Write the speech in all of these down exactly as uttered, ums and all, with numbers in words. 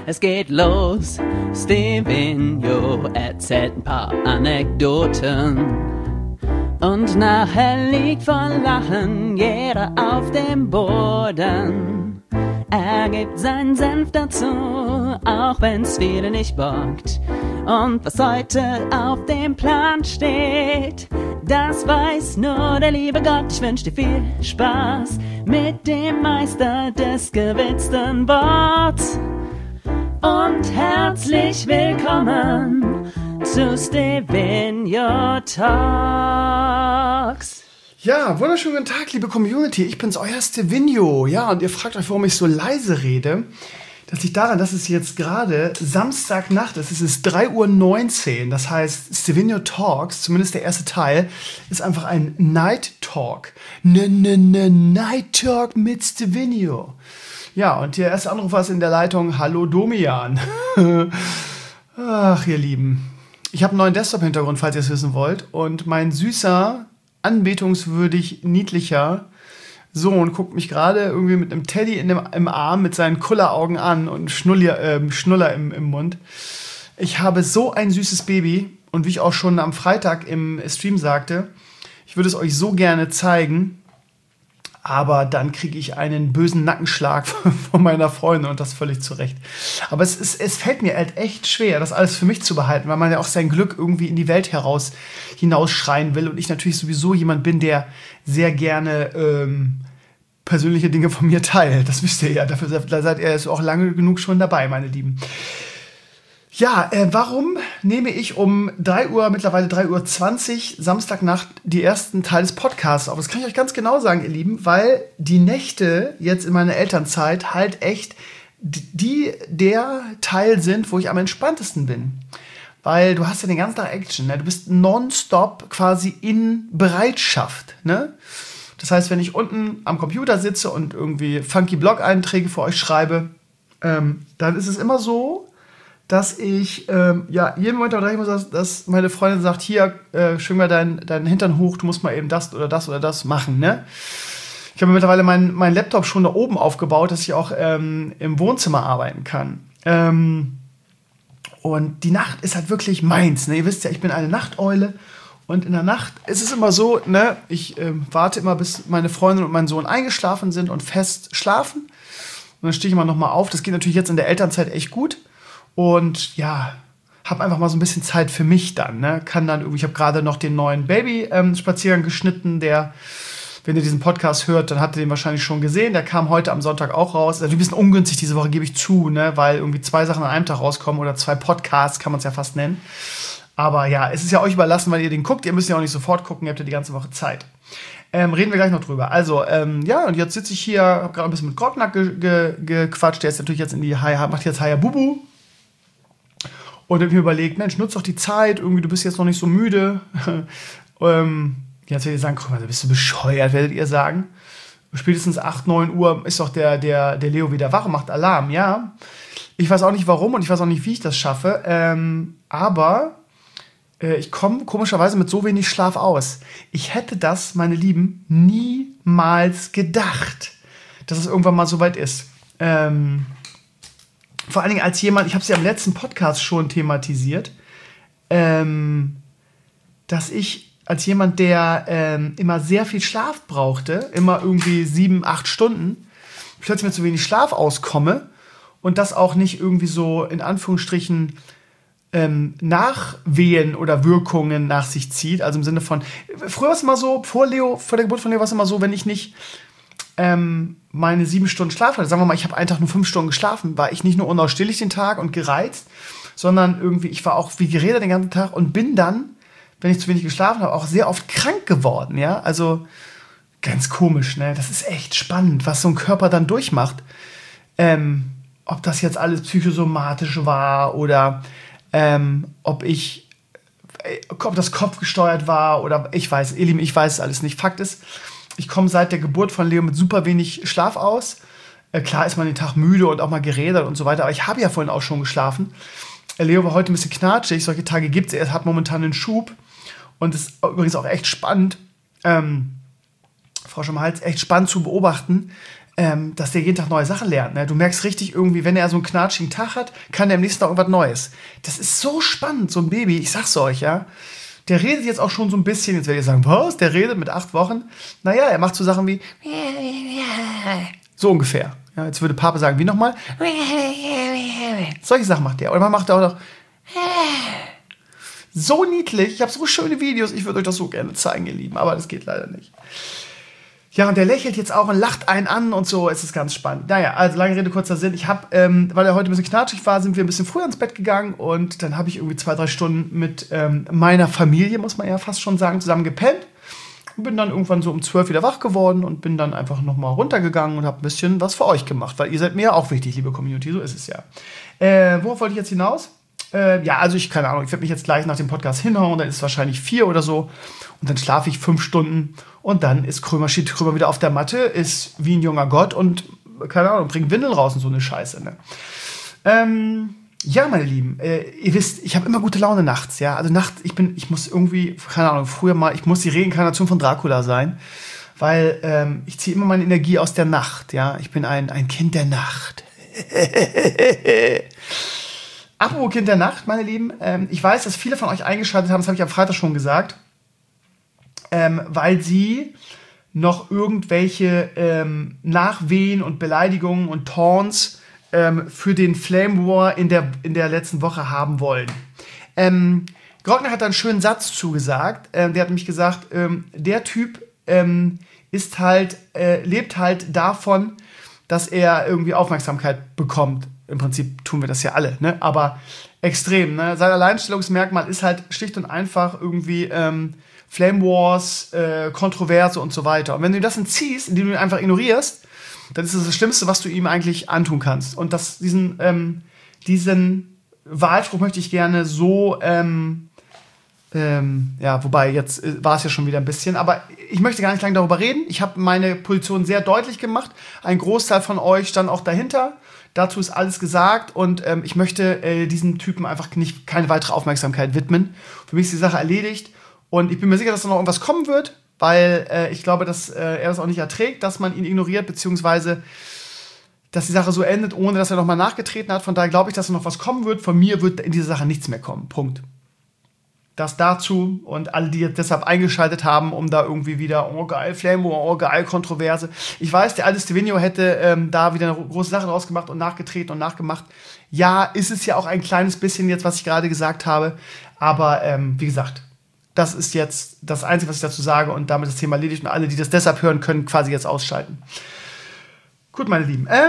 Es geht los, Stevenio erzählt ein paar Anekdoten. Und nachher liegt vor Lachen jeder auf dem Boden. Er gibt seinen Senf dazu, auch wenn's viele nicht bockt. Und was heute auf dem Plan steht, das weiß nur der liebe Gott. Ich wünsch dir viel Spaß mit dem Meister des gewitzten Worts. Und herzlich willkommen zu Stevenio Talks. Ja, wunderschönen guten Tag, liebe Community. Ich bin's, euer Stevenio. Ja, und ihr fragt euch, warum ich so leise rede. Das liegt daran, dass es jetzt gerade Samstagnacht ist. Es ist drei Uhr neunzehn. Das heißt, Stevenio Talks, zumindest der erste Teil, ist einfach ein Night Talk. Ne, ne, ne, Night Talk mit Stevenio. Ja, und der erste Anrufer ist in der Leitung. Hallo Domian. Ach, ihr Lieben. Ich habe einen neuen Desktop-Hintergrund, falls ihr es wissen wollt. Und mein süßer, anbetungswürdig niedlicher Sohn guckt mich gerade irgendwie mit einem Teddy in dem, im Arm mit seinen Kulleraugen an und Schnuller, äh, Schnuller im, im Mund. Ich habe so ein süßes Baby. Und wie ich auch schon am Freitag im Stream sagte, ich würde es euch so gerne zeigen, aber dann kriege ich einen bösen Nackenschlag von meiner Freundin und das völlig zurecht. Aber es, ist, es fällt mir halt echt schwer, das alles für mich zu behalten, weil man ja auch sein Glück irgendwie in die Welt heraus hinausschreien will. Und ich natürlich sowieso jemand bin, der sehr gerne ähm, persönliche Dinge von mir teilt. Das wisst ihr ja, dafür da seid ihr jetzt auch lange genug schon dabei, meine Lieben. Ja, äh, warum nehme ich um drei Uhr, mittlerweile drei Uhr zwanzig, Samstagnacht, die ersten Teil des Podcasts auf? Das kann ich euch ganz genau sagen, ihr Lieben, weil die Nächte jetzt in meiner Elternzeit halt echt die der Teil sind, wo ich am entspanntesten bin. Weil du hast ja den ganzen Tag Action, ne? Du bist nonstop quasi in Bereitschaft, ne? Das heißt, wenn ich unten am Computer sitze und irgendwie funky Blog-Einträge für euch schreibe, ähm, dann ist es immer so, dass ich, ähm, ja, jeden Moment da muss, dass, dass meine Freundin sagt, hier, äh, schwing mal deinen dein Hintern hoch, du musst mal eben das oder das oder das machen, ne? Ich habe mittlerweile meinen mein Laptop schon da oben aufgebaut, dass ich auch ähm, im Wohnzimmer arbeiten kann. Ähm, und die Nacht ist halt wirklich meins, ne? Ihr wisst ja, ich bin eine Nachteule und in der Nacht ist es immer so, ne? Ich ähm, warte immer, bis meine Freundin und mein Sohn eingeschlafen sind und fest schlafen. Und dann stehe ich immer noch mal auf. Das geht natürlich jetzt in der Elternzeit echt gut. Und ja, habe einfach mal so ein bisschen Zeit für mich dann. Ne? Kann dann irgendwie, ich habe gerade noch den neuen Baby-Spaziergang ähm, geschnitten, der, wenn ihr diesen Podcast hört, dann habt ihr den wahrscheinlich schon gesehen. Der kam heute am Sonntag auch raus. Also ein bisschen ungünstig diese Woche, gebe ich zu, ne? Weil irgendwie zwei Sachen an einem Tag rauskommen oder zwei Podcasts, kann man es ja fast nennen. Aber ja, es ist ja euch überlassen, weil ihr den guckt. Ihr müsst ja auch nicht sofort gucken, ihr habt ja die ganze Woche Zeit. Ähm, reden wir gleich noch drüber. Also, ähm, ja, und jetzt sitze ich hier, habe gerade ein bisschen mit Grognack ge- ge- gequatscht. Der ist natürlich jetzt in die Hai, macht jetzt Hayabubu. Und dann habe ich mir überlegt, Mensch, nutz doch die Zeit, irgendwie, du bist jetzt noch nicht so müde. ähm, jetzt werdet ihr sagen, guck mal, bist du bescheuert, werdet ihr sagen. Spätestens acht, neun Uhr ist doch der, der, der Leo wieder wach und macht Alarm, ja. Ich weiß auch nicht warum und ich weiß auch nicht, wie ich das schaffe. Ähm, aber äh, ich komme komischerweise mit so wenig Schlaf aus. Ich hätte das, meine Lieben, niemals gedacht, dass es irgendwann mal so weit ist. Ähm... Vor allen Dingen als jemand, ich habe es ja im letzten Podcast schon thematisiert, ähm, dass ich als jemand, der ähm, immer sehr viel Schlaf brauchte, immer irgendwie sieben, acht Stunden, plötzlich mit so wenig Schlaf auskomme und das auch nicht irgendwie so in Anführungsstrichen ähm, Nachwehen oder Wirkungen nach sich zieht. Also im Sinne von, früher war es immer so, vor Leo, vor der Geburt von Leo war es immer so, wenn ich nicht Ähm, meine sieben Stunden Schlaf hatte, sagen wir mal, ich habe einen Tag nur fünf Stunden geschlafen, war ich nicht nur unausstehlich den Tag und gereizt, sondern irgendwie, ich war auch wie geredet den ganzen Tag und bin dann, wenn ich zu wenig geschlafen habe, auch sehr oft krank geworden, ja, also ganz komisch, ne, das ist echt spannend, was so ein Körper dann durchmacht, ähm, ob das jetzt alles psychosomatisch war oder ähm, ob ich, ob das kopfgesteuert war oder ich weiß, ihr Lieben, ich weiß es alles nicht, Fakt ist, ich komme seit der Geburt von Leo mit super wenig Schlaf aus. Äh, klar ist man den Tag müde und auch mal gerädert und so weiter, aber ich habe ja vorhin auch schon geschlafen. Äh, Leo war heute ein bisschen knatschig, solche Tage gibt es. Er hat momentan einen Schub und ist übrigens auch echt spannend. Ähm, Frosch im Hals, echt spannend zu beobachten, ähm, dass der jeden Tag neue Sachen lernt. Ne? Du merkst richtig irgendwie, wenn er so einen knatschigen Tag hat, kann der am nächsten Tag irgendwas Neues. Das ist so spannend, so ein Baby, ich sag's euch, ja. Der redet jetzt auch schon so ein bisschen, jetzt werdet ihr sagen, was, der redet mit acht Wochen? Naja, er macht so Sachen wie so ungefähr. Ja, jetzt würde Papa sagen, wie nochmal? Solche Sachen macht der. Oder man macht auch noch so niedlich. Ich habe so schöne Videos. Ich würde euch das so gerne zeigen, ihr Lieben. Aber das geht leider nicht. Ja, und der lächelt jetzt auch und lacht einen an und so. Es ist ganz spannend. Naja, also lange Rede, kurzer Sinn. Ich habe, ähm, weil er heute ein bisschen knatschig war, sind wir ein bisschen früher ins Bett gegangen. Und dann habe ich irgendwie zwei, drei Stunden mit ähm, meiner Familie, muss man ja fast schon sagen, zusammen gepennt. Und bin dann irgendwann so um zwölf wieder wach geworden und bin dann einfach nochmal runtergegangen und habe ein bisschen was für euch gemacht. Weil ihr seid mir ja auch wichtig, liebe Community. So ist es ja. Äh, worauf wollte ich jetzt hinaus? Äh, ja, also ich, keine Ahnung, ich werde mich jetzt gleich nach dem Podcast hinhauen, dann ist es wahrscheinlich vier oder so und dann schlafe ich fünf Stunden und dann ist Krömer, steht Krömer wieder auf der Matte, ist wie ein junger Gott und, keine Ahnung, bringt Windeln raus und so eine Scheiße, ne? Ähm, ja, meine Lieben, äh, ihr wisst, ich habe immer gute Laune nachts, ja, also nachts, ich bin, ich muss irgendwie, keine Ahnung, früher mal, ich muss die Reinkarnation von Dracula sein, weil ähm, ich ziehe immer meine Energie aus der Nacht, ja, ich bin ein, ein Kind der Nacht. Apropos Kind der Nacht, meine Lieben, ähm, ich weiß, dass viele von euch eingeschaltet haben, das habe ich am Freitag schon gesagt, ähm, weil sie noch irgendwelche ähm, Nachwehen und Beleidigungen und Taunts ähm, für den Flame War in der, in der letzten Woche haben wollen. Ähm, Grockner hat da einen schönen Satz zugesagt, ähm, der hat nämlich gesagt, ähm, der Typ ähm, ist halt, äh, lebt halt davon, dass er irgendwie Aufmerksamkeit bekommt. Im Prinzip tun wir das ja alle, ne? Aber extrem. Ne? Sein Alleinstellungsmerkmal ist halt schlicht und einfach irgendwie ähm, Flame Wars, äh, Kontroverse und so weiter. Und wenn du das entziehst, indem du ihn einfach ignorierst, dann ist das das Schlimmste, was du ihm eigentlich antun kannst. Und das, diesen, ähm, diesen Wahlspruch möchte ich gerne so, ähm, ähm, ja, wobei jetzt äh, war es ja schon wieder ein bisschen, aber ich möchte gar nicht lange darüber reden. Ich habe meine Position sehr deutlich gemacht. Ein Großteil von euch stand auch dahinter. Dazu ist alles gesagt und ähm, ich möchte äh, diesem Typen einfach nicht, keine weitere Aufmerksamkeit widmen. Für mich ist die Sache erledigt und ich bin mir sicher, dass da noch irgendwas kommen wird, weil äh, ich glaube, dass äh, er das auch nicht erträgt, dass man ihn ignoriert, beziehungsweise dass die Sache so endet, ohne dass er nochmal nachgetreten hat. Von daher glaube ich, dass da noch was kommen wird. Von mir wird in dieser Sache nichts mehr kommen. Punkt. Das dazu und alle, die jetzt deshalb eingeschaltet haben, um da irgendwie wieder, oh geil, Flame War, oh geil, Kontroverse. Ich weiß, der alte Stevino hätte ähm, da wieder eine große Sache draus gemacht und nachgetreten und nachgemacht. Ja, ist es ja auch ein kleines bisschen jetzt, was ich gerade gesagt habe. Aber ähm, wie gesagt, das ist jetzt das Einzige, was ich dazu sage und damit das Thema erledigt. Und alle, die das deshalb hören, können quasi jetzt ausschalten. Gut, meine Lieben. Ähm,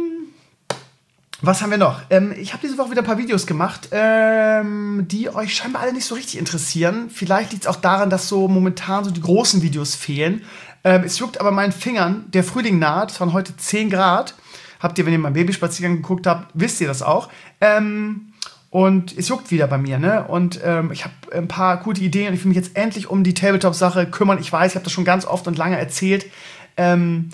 Was haben wir noch? Ähm, ich habe diese Woche wieder ein paar Videos gemacht, ähm, die euch scheinbar alle nicht so richtig interessieren. Vielleicht liegt es auch daran, dass so momentan so die großen Videos fehlen. Ähm, es juckt aber meinen Fingern. Der Frühling naht. Es waren heute zehn Grad. Habt ihr, wenn ihr meinen Babyspaziergang geguckt habt, wisst ihr das auch. Ähm, und es juckt wieder bei mir, ne? Und ähm, ich habe ein paar gute Ideen und ich will mich jetzt endlich um die Tabletop-Sache kümmern. Ich weiß, ich habe das schon ganz oft und lange erzählt. Ähm,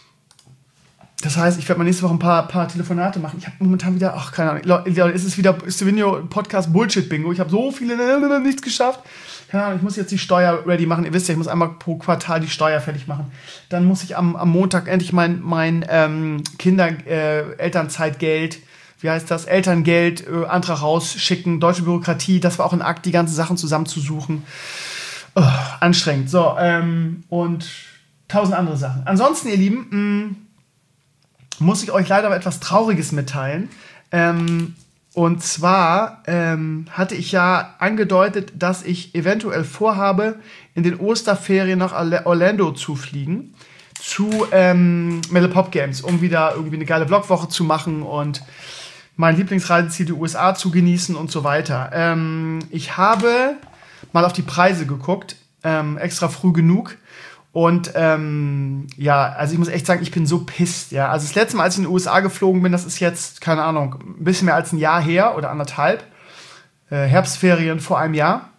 Das heißt, ich werde mal nächste Woche ein paar, paar Telefonate machen. Ich habe momentan wieder, ach, keine Ahnung, Leute, es ist wieder Stevino Podcast Bullshit-Bingo. Ich habe so viele, nichts geschafft. Keine Ahnung, ich muss jetzt die Steuer ready machen. Ihr wisst ja, ich muss einmal pro Quartal die Steuer fertig machen. Dann muss ich am, am Montag endlich mein, mein ähm, Kinder-Elternzeitgeld, äh, wie heißt das, Elterngeld, äh, Antrag rausschicken, deutsche Bürokratie. Das war auch ein Akt, die ganzen Sachen zusammenzusuchen. Oh, anstrengend. So, ähm, und tausend andere Sachen. Ansonsten, ihr Lieben, mh, muss ich euch leider aber etwas Trauriges mitteilen. Ähm, und zwar ähm, hatte ich ja angedeutet, dass ich eventuell vorhabe, in den Osterferien nach Orlando zu fliegen, zu ähm, Metal Pop Games, um wieder irgendwie eine geile Vlogwoche zu machen und mein Lieblingsreiseziel, die U S A, zu genießen und so weiter. Ähm, ich habe mal auf die Preise geguckt, ähm, extra früh genug. Und ähm, ja, also ich muss echt sagen, ich bin so pisst, ja. Also das letzte Mal, als ich in die U S A geflogen bin, das ist jetzt, keine Ahnung, ein bisschen mehr als ein Jahr her oder anderthalb. Äh, Herbstferien vor einem Jahr.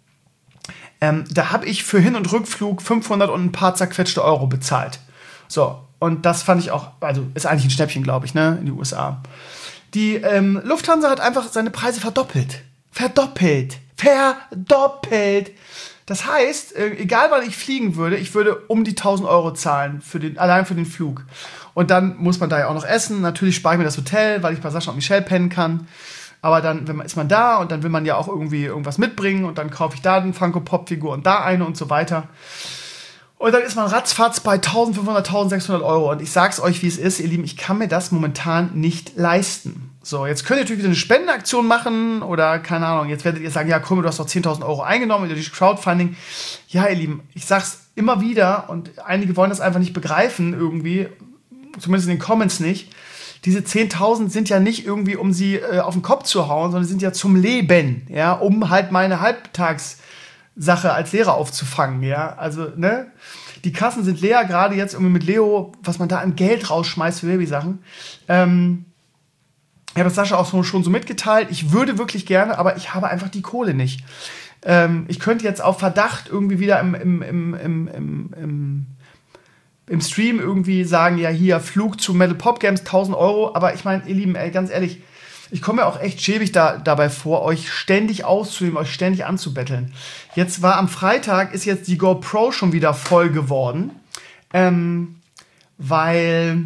Ähm, da habe ich für Hin- und Rückflug fünfhundert und ein paar zerquetschte Euro bezahlt. So, und das fand ich auch, also ist eigentlich ein Schnäppchen, glaube ich, ne, in die U S A. Die ähm, Lufthansa hat einfach seine Preise verdoppelt. Verdoppelt. Verdoppelt. Das heißt, äh, egal wann ich fliegen würde, ich würde um die tausend Euro zahlen, für den, allein für den Flug. Und dann muss man da ja auch noch essen. Natürlich spare ich mir das Hotel, weil ich bei Sascha und Michelle pennen kann. Aber dann wenn man, ist man da und dann will man ja auch irgendwie irgendwas mitbringen. Und dann kaufe ich da eine Funko-Pop-Figur und da eine und so weiter. Und dann ist man ratzfatz bei eintausendfünfhundert, eintausendsechshundert Euro. Und ich sag's euch, wie es ist, ihr Lieben, ich kann mir das momentan nicht leisten. So, jetzt könnt ihr natürlich wieder eine Spendenaktion machen oder, keine Ahnung, jetzt werdet ihr sagen, ja, komm, du hast doch zehntausend Euro eingenommen durch Crowdfunding. Ja, ihr Lieben, ich sag's immer wieder und einige wollen das einfach nicht begreifen irgendwie, zumindest in den Comments nicht. Diese zehntausend sind ja nicht irgendwie, um sie äh, auf den Kopf zu hauen, sondern sind ja zum Leben, ja, um halt meine Halbtags- Sache als Lehrer aufzufangen, ja, also, ne, die Kassen sind leer, gerade jetzt irgendwie mit Leo, was man da an Geld rausschmeißt für Babysachen. Ähm, ich habe das Sascha auch schon so mitgeteilt, ich würde wirklich gerne, aber ich habe einfach die Kohle nicht. Ähm, ich könnte jetzt auf Verdacht irgendwie wieder im, im, im, im, im, im, im Stream irgendwie sagen, ja, hier, Flug zu Metal Pop Games, tausend Euro, aber ich meine, ihr Lieben, ey, ganz ehrlich, ich komme mir auch echt schäbig da, dabei vor, euch ständig auszunehmen, euch ständig anzubetteln. Jetzt war am Freitag, ist jetzt die GoPro schon wieder voll geworden, ähm, weil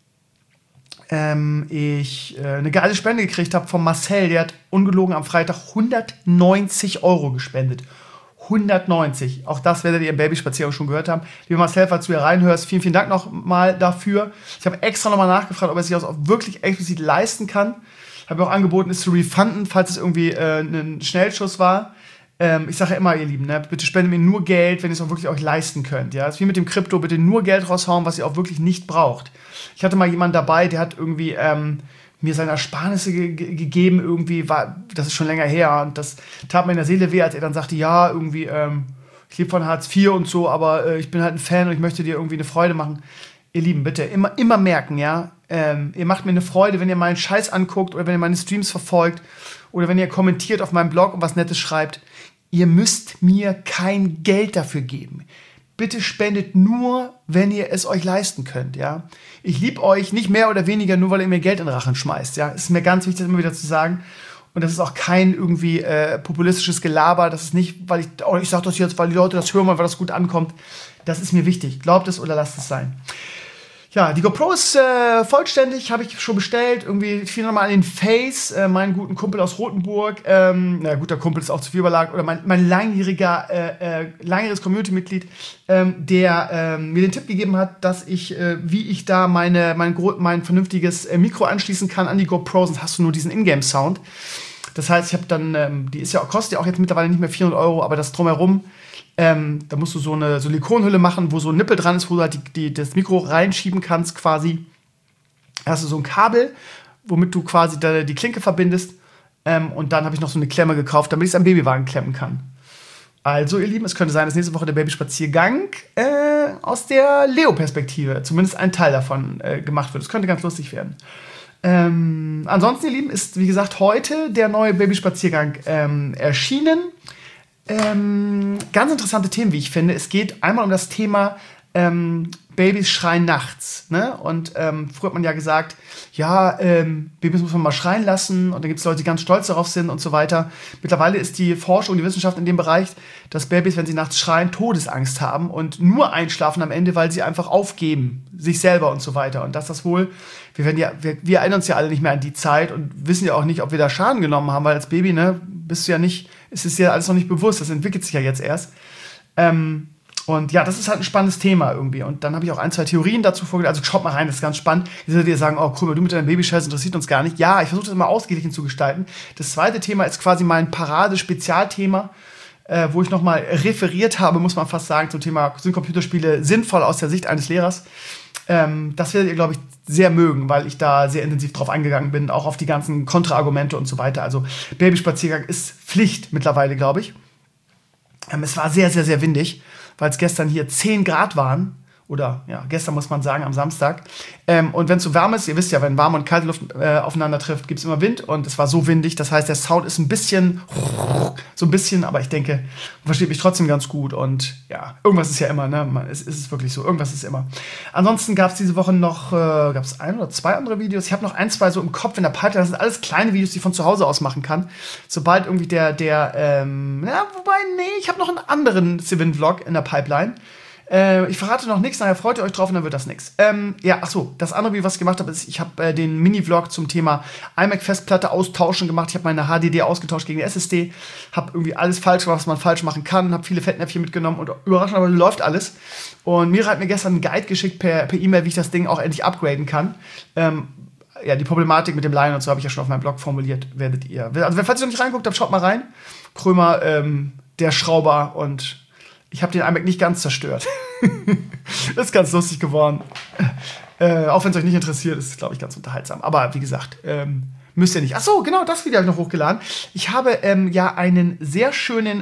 ähm, ich äh, eine geile Spende gekriegt habe von Marcel. Der hat ungelogen am Freitag hundertneunzig Euro gespendet. hundertneunzig. Auch das werdet ihr im Babyspaziergang schon gehört haben. Lieber Marcel, falls du hier reinhörst, vielen, vielen Dank nochmal dafür. Ich habe extra nochmal nachgefragt, ob er sich das auch wirklich explizit leisten kann. Habe auch angeboten, es zu refunden, falls es irgendwie äh, ein Schnellschuss war. Ähm, ich sage ja immer, ihr Lieben, ne, bitte spendet mir nur Geld, wenn ihr es auch wirklich euch leisten könnt. Ja? Das ist wie mit dem Krypto, bitte nur Geld raushauen, was ihr auch wirklich nicht braucht. Ich hatte mal jemanden dabei, der hat irgendwie ähm, mir seine Ersparnisse ge- ge- gegeben, irgendwie, war, das ist schon länger her, und das tat mir in der Seele weh, als er dann sagte, ja, irgendwie, ähm, ich lebe von Hartz vier und so, aber äh, ich bin halt ein Fan und ich möchte dir irgendwie eine Freude machen. Ihr Lieben, bitte immer, immer merken, ja, ähm, ihr macht mir eine Freude, wenn ihr meinen Scheiß anguckt oder wenn ihr meine Streams verfolgt oder wenn ihr kommentiert auf meinem Blog und was Nettes schreibt. Ihr müsst mir kein Geld dafür geben. Bitte spendet nur, wenn ihr es euch leisten könnt, ja. Ich liebe euch nicht mehr oder weniger, nur weil ihr mir Geld in den Rachen schmeißt, ja. Ist mir ganz wichtig, das immer wieder zu sagen. Und das ist auch kein irgendwie äh, populistisches Gelaber. Das ist nicht, weil ich, oh, ich sage das jetzt, weil die Leute das hören, weil das gut ankommt. Das ist mir wichtig. Glaubt es oder lasst es sein. Ja, die GoPro ist äh, vollständig, habe ich schon bestellt. Irgendwie fiel nochmal an den Face, äh, meinen guten Kumpel aus Rothenburg. Ähm, na, guter Kumpel ist auch zu viel überlagt. Oder mein, mein langjähriger, äh, äh, langjähriges Community-Mitglied, ähm, der ähm, mir den Tipp gegeben hat, dass ich, äh, wie ich da meine, mein, mein vernünftiges äh, Mikro anschließen kann an die GoPro, sonst hast du nur diesen Ingame-Sound. Das heißt, ich habe dann, ähm, die ist ja, kostet ja auch jetzt mittlerweile nicht mehr vierhundert Euro, aber das drumherum, ähm, da musst du so eine Silikonhülle machen, wo so ein Nippel dran ist, wo du halt die, die, das Mikro reinschieben kannst quasi. Da hast du so ein Kabel, womit du quasi da die Klinke verbindest. Ähm, und dann habe ich noch so eine Klemme gekauft, damit ich es am Babywagen klemmen kann. Also, ihr Lieben, es könnte sein, dass nächste Woche der Babyspaziergang äh, aus der Leo-Perspektive, zumindest ein Teil davon, äh, gemacht wird. Das könnte ganz lustig werden. Ähm, ansonsten, ihr Lieben, ist, wie gesagt, heute der neue Babyspaziergang ähm, erschienen. Ähm, ganz interessante Themen, wie ich finde. Es geht einmal um das Thema ähm, Babys schreien nachts. Ne? Und ähm, früher hat man ja gesagt, ja, ähm, Babys muss man mal schreien lassen. Und dann gibt es Leute, die ganz stolz darauf sind und so weiter. Mittlerweile ist die Forschung, die Wissenschaft in dem Bereich, dass Babys, wenn sie nachts schreien, Todesangst haben und nur einschlafen am Ende, weil sie einfach aufgeben, sich selber und so weiter. Und dass das wohl, wir, werden ja, wir, wir erinnern uns ja alle nicht mehr an die Zeit und wissen ja auch nicht, ob wir da Schaden genommen haben, weil als Baby, ne, bist du ja nicht, ist es ja alles noch nicht bewusst, das entwickelt sich ja jetzt erst. Ähm, und ja, das ist halt ein spannendes Thema irgendwie. Und dann habe ich auch ein, zwei Theorien dazu vorgelegt. Also schaut mal rein, das ist ganz spannend. Ihr solltet ihr sagen, oh cool, du mit deinem Babyscheiß interessiert uns gar nicht. Ja, ich versuche das immer ausgeglichen zu gestalten. Das zweite Thema ist quasi mein Parade-Spezialthema, äh, wo ich nochmal referiert habe, muss man fast sagen, zum Thema, sind Computerspiele sinnvoll aus der Sicht eines Lehrers? Ähm, das werdet ihr, glaube ich, sehr mögen, weil ich da sehr intensiv drauf eingegangen bin, auch auf die ganzen Kontraargumente und so weiter. Also Babyspaziergang ist Pflicht mittlerweile, glaube ich. Ähm, es war sehr, sehr, sehr windig, weil es gestern hier zehn Grad waren Oder ja, gestern muss man sagen, am Samstag. Ähm, und wenn es so warm ist, ihr wisst ja, wenn warme und kalte Luft äh, aufeinander trifft, gibt es immer Wind. Und es war so windig, das heißt, der Sound ist ein bisschen, so ein bisschen, aber ich denke, versteht mich trotzdem ganz gut. Und ja, irgendwas ist ja immer, ne? Es ist wirklich so, irgendwas ist immer. Ansonsten gab es diese Woche noch, äh, gab es ein oder zwei andere Videos. Ich habe noch ein, zwei so im Kopf in der Pipeline. Das sind alles kleine Videos, die ich von zu Hause aus machen kann. Sobald irgendwie der, der, ähm, ja, wobei, nee, ich habe noch einen anderen Civilin-Vlog in der Pipeline. Äh, ich verrate noch nichts, nachher freut ihr euch drauf und dann wird das nichts. Ähm, ja, achso, das andere, wie was ich gemacht habe, ist, ich habe äh, den Mini-Vlog zum Thema iMac-Festplatte austauschen gemacht. Ich habe meine H D D ausgetauscht gegen die S S D, habe irgendwie alles falsch gemacht, was man falsch machen kann, habe viele Fettnäpfchen mitgenommen und überraschenderweise läuft alles. Und Mira hat mir gestern einen Guide geschickt per, per E-Mail, wie ich das Ding auch endlich upgraden kann. Ähm, ja, die Problematik mit dem Line und so habe ich ja schon auf meinem Blog formuliert, werdet ihr. Also, falls ihr noch nicht reinguckt habt, schaut mal rein. Krömer, ähm, der Schrauber und ich habe den iMac nicht ganz zerstört. Das ist ganz lustig geworden. Äh, auch wenn es euch nicht interessiert, ist es, glaube ich, ganz unterhaltsam. Aber wie gesagt, ähm, müsst ihr nicht. Ach so, genau, das Video habe ich noch hochgeladen. Ich habe ähm, ja einen sehr schönen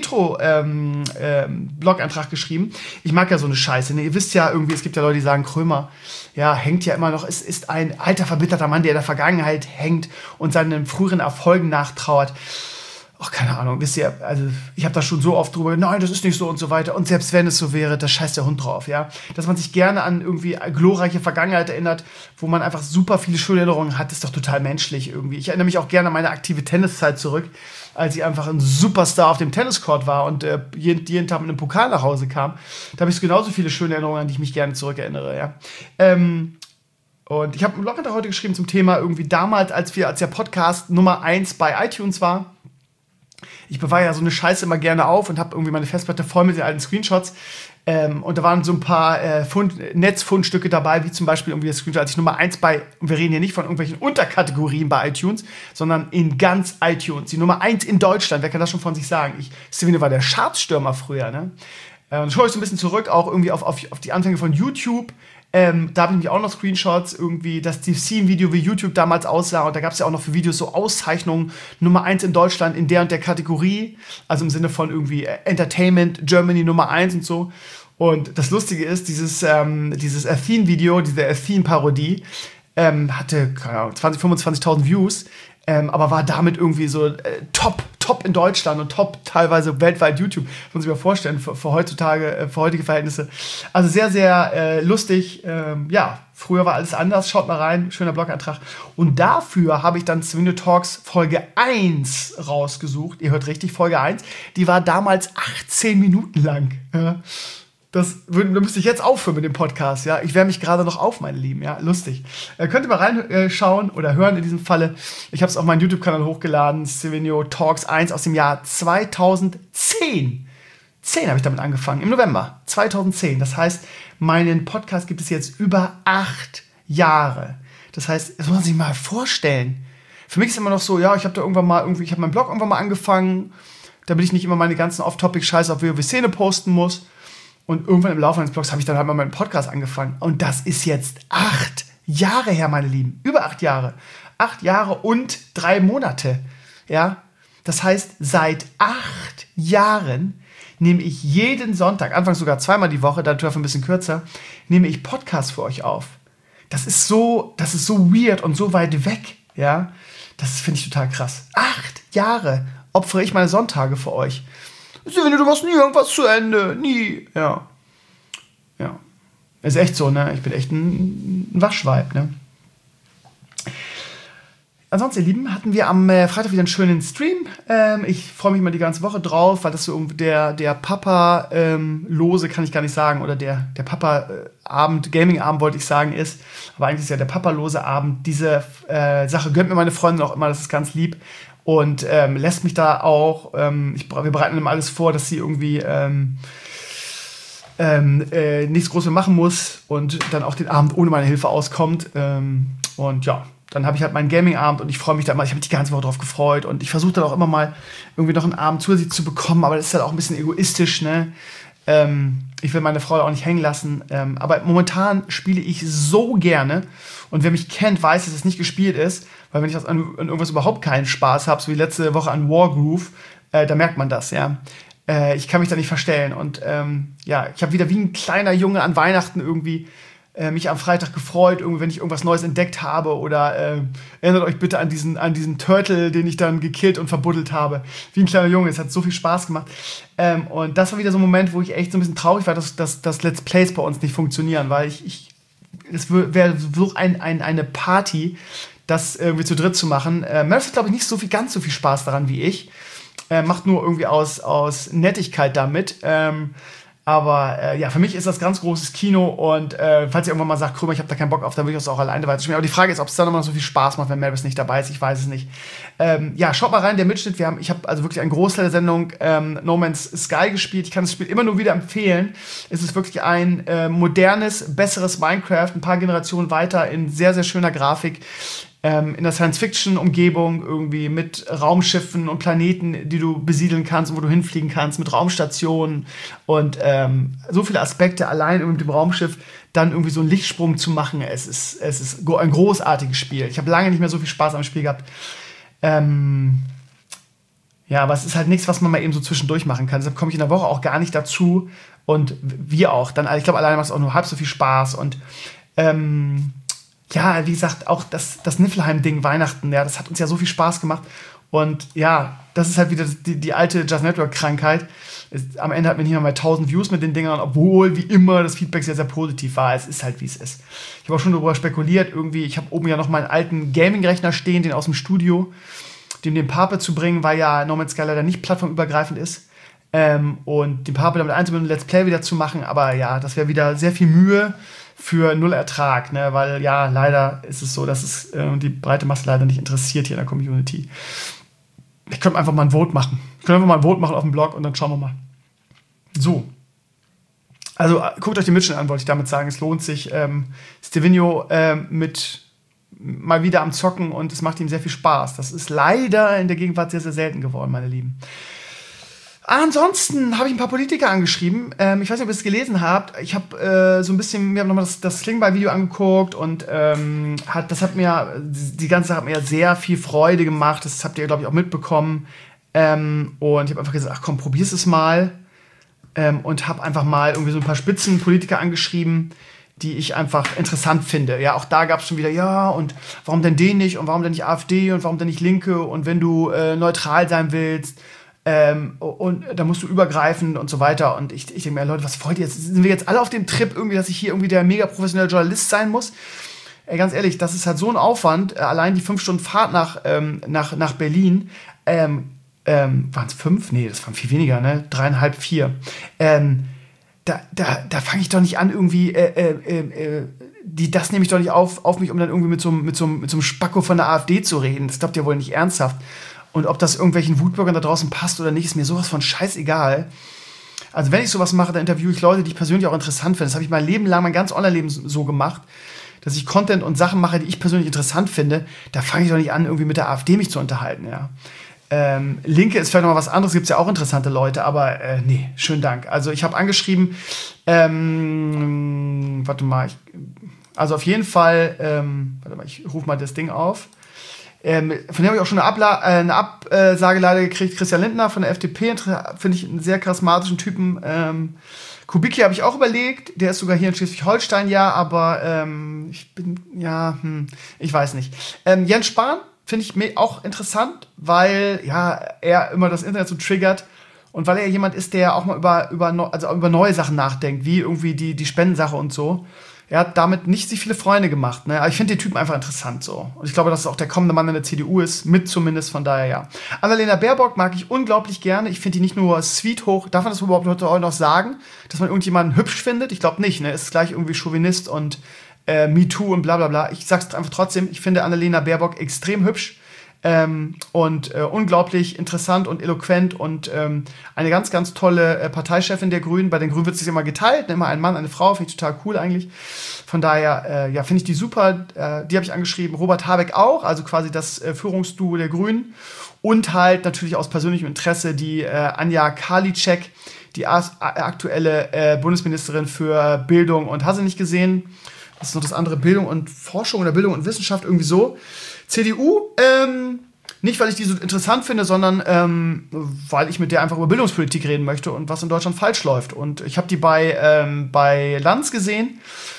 Retro-Blog-Eintrag ähm, ähm, geschrieben. Ich mag ja so eine Scheiße. Ne? Ihr wisst ja irgendwie, es gibt ja Leute, die sagen, Krömer, ja, hängt ja immer noch, es ist ein alter, verbitterter Mann, der in der Vergangenheit hängt und seinen früheren Erfolgen nachtrauert. Ach, keine Ahnung, wisst ihr, also ich habe da schon so oft drüber, nein, das ist nicht so und so weiter. Und selbst wenn es so wäre, da scheißt der Hund drauf, ja. Dass man sich gerne an irgendwie glorreiche Vergangenheit erinnert, wo man einfach super viele schöne Erinnerungen hat, ist doch total menschlich irgendwie. Ich erinnere mich auch gerne an meine aktive Tenniszeit zurück, als ich einfach ein Superstar auf dem Tenniscourt war und äh, jeden, jeden Tag mit einem Pokal nach Hause kam. Da habe ich genauso viele schöne Erinnerungen, an die ich mich gerne zurückerinnere, ja. Ähm, und ich habe einen Blogantrag heute geschrieben zum Thema irgendwie damals, als wir, als der Podcast Nummer eins bei iTunes war. Ich bewahre ja so eine Scheiße immer gerne auf und habe irgendwie meine Festplatte voll mit den alten Screenshots. Ähm, und da waren so ein paar äh, Fund, Netzfundstücke dabei, wie zum Beispiel irgendwie das Screenshot, als ich Nummer eins bei, und wir reden hier nicht von irgendwelchen Unterkategorien bei iTunes, sondern in ganz iTunes. Die Nummer eins in Deutschland, wer kann das schon von sich sagen? Ich, Steven war der Chartstürmer früher, ne? Äh, und schaue ich so ein bisschen zurück, auch irgendwie auf, auf, auf die Anfänge von YouTube. Ähm, da habe ich nämlich auch noch Screenshots, irgendwie das Steve Scene-Video, wie YouTube damals aussah. Und da gab es ja auch noch für Videos so Auszeichnungen, Nummer eins in Deutschland in der und der Kategorie. Also im Sinne von irgendwie Entertainment, Germany Nummer eins und so. Und das Lustige ist, dieses, ähm, dieses Athene-Video, diese Athene-Parodie, ähm, hatte, keine Ahnung, zwanzig, fünfundzwanzigtausend Views. Ähm, aber war damit irgendwie so äh, top, top in Deutschland und top teilweise weltweit YouTube. Muss ich mir vorstellen, für, für heutzutage, äh, für heutige Verhältnisse. Also sehr, sehr äh, lustig. Ähm, ja, früher war alles anders. Schaut mal rein, schöner Blogantrag. Und dafür habe ich dann Steven Talks Folge eins rausgesucht. Ihr hört richtig, Folge eins. Die war damals achtzehn Minuten lang. Ja. Das würd, da müsste ich jetzt aufhören mit dem Podcast, ja. Ich wärme mich gerade noch auf, meine Lieben, ja. Lustig. Äh, könnt ihr mal reinschauen oder hören in diesem Falle. Ich habe es auf meinen YouTube-Kanal hochgeladen. Stevenio Talks eins aus dem Jahr zweitausendzehn. zehn habe ich damit angefangen, im November zweitausendzehn. Das heißt, meinen Podcast gibt es jetzt über acht Jahre. Das heißt, das muss man sich mal vorstellen. Für mich ist immer noch so, ja, ich habe da irgendwann mal irgendwie, ich habe meinen Blog irgendwann mal angefangen, damit ich nicht immer meine ganzen Off-Topic-Scheiße auf WoW-Szene posten muss. Und irgendwann im Laufe eines Blogs habe ich dann halt mal meinen Podcast angefangen. Und das ist jetzt acht Jahre her, meine Lieben. Über acht Jahre. Acht Jahre und drei Monate. Ja. Das heißt, seit acht Jahren nehme ich jeden Sonntag, anfangs sogar zweimal die Woche, dann ein bisschen kürzer, nehme ich Podcasts für euch auf. Das ist so, das ist so weird und so weit weg. Ja. Das finde ich total krass. Acht Jahre opfere ich meine Sonntage für euch. Du machst nie irgendwas zu Ende. Nie. Ja. Ja. Ist echt so, ne? Ich bin echt ein, ein Waschweib, ne? Ansonsten, ihr Lieben, hatten wir am äh, Freitag wieder einen schönen Stream. Ähm, ich freue mich mal die ganze Woche drauf, weil das so der, der Papa-Lose, ähm, kann ich gar nicht sagen, oder der, der Papa-Abend, Gaming-Abend wollte ich sagen, ist. Aber eigentlich ist ja der Papa-Lose Abend. Diese äh, Sache gönnt mir meine Freundin auch immer, das ist ganz lieb. Und ähm, lässt mich da auch, ähm, ich, wir bereiten ihm alles vor, dass sie irgendwie ähm, ähm, äh, nichts Großes machen muss und dann auch den Abend ohne meine Hilfe auskommt. Ähm, und ja, dann habe ich halt meinen Gaming-Abend und ich freue mich da immer, ich habe mich die ganze Woche drauf gefreut und ich versuche dann auch immer mal irgendwie noch einen Abend zusätzlich zu bekommen, aber das ist halt auch ein bisschen egoistisch, ne? Ähm, ich will meine Frau auch nicht hängen lassen, ähm, aber momentan spiele ich so gerne und wer mich kennt, weiß, dass es nicht gespielt ist, weil wenn ich an, an irgendwas überhaupt keinen Spaß habe, so wie letzte Woche an Wargroove, äh, da merkt man das, ja. äh, ich kann mich da nicht verstellen. Und ähm, ja, ich habe wieder wie ein kleiner Junge an Weihnachten irgendwie äh, mich am Freitag gefreut, irgendwie, wenn ich irgendwas Neues entdeckt habe. Oder äh, erinnert euch bitte an diesen, an diesen Turtle, den ich dann gekillt und verbuddelt habe. Wie ein kleiner Junge. Es hat so viel Spaß gemacht. Ähm, und das war wieder so ein Moment, wo ich echt so ein bisschen traurig war, dass, dass, dass Let's Plays bei uns nicht funktionieren, weil ich, ich es wäre so ein, ein, eine Party, das irgendwie zu dritt zu machen. Äh, Meredith hat, glaube ich, nicht so viel, ganz so viel Spaß daran wie ich. Äh, macht nur irgendwie aus, aus Nettigkeit damit. Ähm, aber äh, ja, für mich ist das ganz großes Kino und äh, falls ihr irgendwann mal sagt, Krömer, ich habe da keinen Bock auf, dann würde ich das auch alleine weiterspielen. Aber die Frage ist, ob es dann nochmal so viel Spaß macht, wenn Meredith nicht dabei ist. Ich weiß es nicht. Ähm, ja, schaut mal rein, der Mitschnitt. Wir haben, ich habe also wirklich einen Großteil der Sendung ähm, No Man's Sky gespielt. Ich kann das Spiel immer nur wieder empfehlen. Es ist wirklich ein äh, modernes, besseres Minecraft, ein paar Generationen weiter in sehr, sehr schöner Grafik. In der Science-Fiction-Umgebung irgendwie mit Raumschiffen und Planeten, die du besiedeln kannst und wo du hinfliegen kannst, mit Raumstationen und ähm, so viele Aspekte allein mit dem Raumschiff dann irgendwie so einen Lichtsprung zu machen. Es ist, es ist ein großartiges Spiel. Ich habe lange nicht mehr so viel Spaß am Spiel gehabt. Ähm ja, aber es ist halt nichts, was man mal eben so zwischendurch machen kann. Deshalb komme ich in der Woche auch gar nicht dazu und wir auch. Dann, ich glaube, alleine macht es auch nur halb so viel Spaß und ähm ja, wie gesagt, auch das, das Niflheim-Ding Weihnachten, ja, das hat uns ja so viel Spaß gemacht. Und ja, das ist halt wieder die, die alte Just Network-Krankheit. Es, am Ende hatten wir nicht mal tausend Views mit den Dingern, obwohl, wie immer, das Feedback sehr, sehr positiv war. Es ist halt, wie es ist. Ich habe auch schon darüber spekuliert, irgendwie, ich habe oben ja noch meinen alten Gaming-Rechner stehen, den aus dem Studio, den dem Pape zu bringen, weil ja No Man's Sky leider nicht plattformübergreifend ist. Ähm, und den Pape damit einzubinden, Let's Play wieder zu machen. Aber ja, das wäre wieder sehr viel Mühe für null Ertrag, ne? Weil ja, leider ist es so, dass es äh, die breite Masse leider nicht interessiert hier in der Community. Ich könnte einfach mal ein Vote machen. Ich könnte einfach mal ein Vote machen auf dem Blog und dann schauen wir mal. So. Also guckt euch den Mitschnitt an, wollte ich damit sagen. Es lohnt sich. Ähm, Stevino ähm, mit mal wieder am Zocken und es macht ihm sehr viel Spaß. Das ist leider in der Gegenwart sehr, sehr selten geworden, meine Lieben. Ansonsten habe ich ein paar Politiker angeschrieben. Ähm, ich weiß nicht, ob ihr es gelesen habt. Ich habe äh, so ein bisschen mir nochmal das, das Slingball-Video angeguckt und ähm, hat, das hat mir, die ganze Sache hat mir sehr viel Freude gemacht. Das habt ihr, glaube ich, auch mitbekommen. Ähm, und ich habe einfach gesagt, ach komm, probier's es mal. Ähm, und habe einfach mal irgendwie so ein paar Spitzenpolitiker angeschrieben, die ich einfach interessant finde. Ja, auch da gab es schon wieder, ja, und warum denn den nicht? Und warum denn nicht AfD? Und warum denn nicht Linke? Und wenn du äh, neutral sein willst, Ähm, und da musst du übergreifen und so weiter. Und ich, ich denke mir, Leute, was wollt ihr jetzt? Sind wir jetzt alle auf dem Trip irgendwie, dass ich hier irgendwie der mega professionelle Journalist sein muss? Ey, ganz ehrlich, das ist halt so ein Aufwand. Äh, allein die fünf Stunden Fahrt nach, ähm, nach, nach Berlin. Ähm, ähm, waren es fünf? Nee, das waren viel weniger, ne? Dreieinhalb, vier. Ähm, da da, da fange ich doch nicht an, irgendwie, äh, äh, äh, die, das nehme ich doch nicht auf, auf mich, um dann irgendwie mit so, mit, so, mit so einem Spacko von der AfD zu reden. Das glaubt ihr wohl nicht ernsthaft. Und ob das irgendwelchen Wutbürgern da draußen passt oder nicht, ist mir sowas von scheißegal. Also wenn ich sowas mache, dann interviewe ich Leute, die ich persönlich auch interessant finde. Das habe ich mein Leben lang, mein ganz Online-Leben so gemacht, dass ich Content und Sachen mache, die ich persönlich interessant finde. Da fange ich doch nicht an, irgendwie mit der AfD mich zu unterhalten. Ja. Ähm, Linke ist vielleicht noch mal was anderes, gibt es ja auch interessante Leute, aber äh, nee, schönen Dank. Also ich habe angeschrieben, ähm, warte mal, ich, also auf jeden Fall, ähm, warte mal, ich rufe mal das Ding auf. Ähm, von dem habe ich auch schon eine, Abla- äh, eine Absage leider gekriegt. Christian Lindner von der F D P, finde ich einen sehr charismatischen Typen. Ähm, Kubicki habe ich auch überlegt. Der ist sogar hier in Schleswig-Holstein, ja, aber ähm, ich bin, ja, hm, ich weiß nicht. Ähm, Jens Spahn finde ich auch interessant, weil ja er immer das Internet so triggert und weil er jemand ist, der auch mal über, über, also über neue Sachen nachdenkt, wie irgendwie die, die Spendensache und so. Er hat damit nicht sich viele Freunde gemacht. Ne? Aber ich finde den Typen einfach interessant so. Und ich glaube, dass es auch der kommende Mann in der C D U ist. Mit zumindest, von daher ja. Annalena Baerbock mag ich unglaublich gerne. Ich finde die nicht nur sweet hoch. Darf man das überhaupt heute auch noch sagen? Dass man irgendjemanden hübsch findet? Ich glaube nicht. Ne? Ist gleich irgendwie Chauvinist und äh, MeToo und bla bla bla. Ich sag's einfach trotzdem. Ich finde Annalena Baerbock extrem hübsch. Ähm, und äh, unglaublich interessant und eloquent und ähm, eine ganz, ganz tolle äh, Parteichefin der Grünen. Bei den Grünen wird es immer geteilt, ne? Immer ein Mann, eine Frau, finde ich total cool eigentlich. Von daher, äh, ja, finde ich die super. Äh, die habe ich angeschrieben. Robert Habeck auch, also quasi das äh, Führungsduo der Grünen. Und halt natürlich aus persönlichem Interesse die äh, Anja Karliczek, die as- aktuelle äh, Bundesministerin für Bildung und hast du nicht gesehen. Das ist noch das andere, Bildung und Forschung oder Bildung und Wissenschaft, irgendwie so. C D U, ähm, Nicht, weil ich die so interessant finde, sondern ähm, weil ich mit der einfach über Bildungspolitik reden möchte und was in Deutschland falsch läuft. Und ich habe die bei, ähm, bei Lanz gesehen.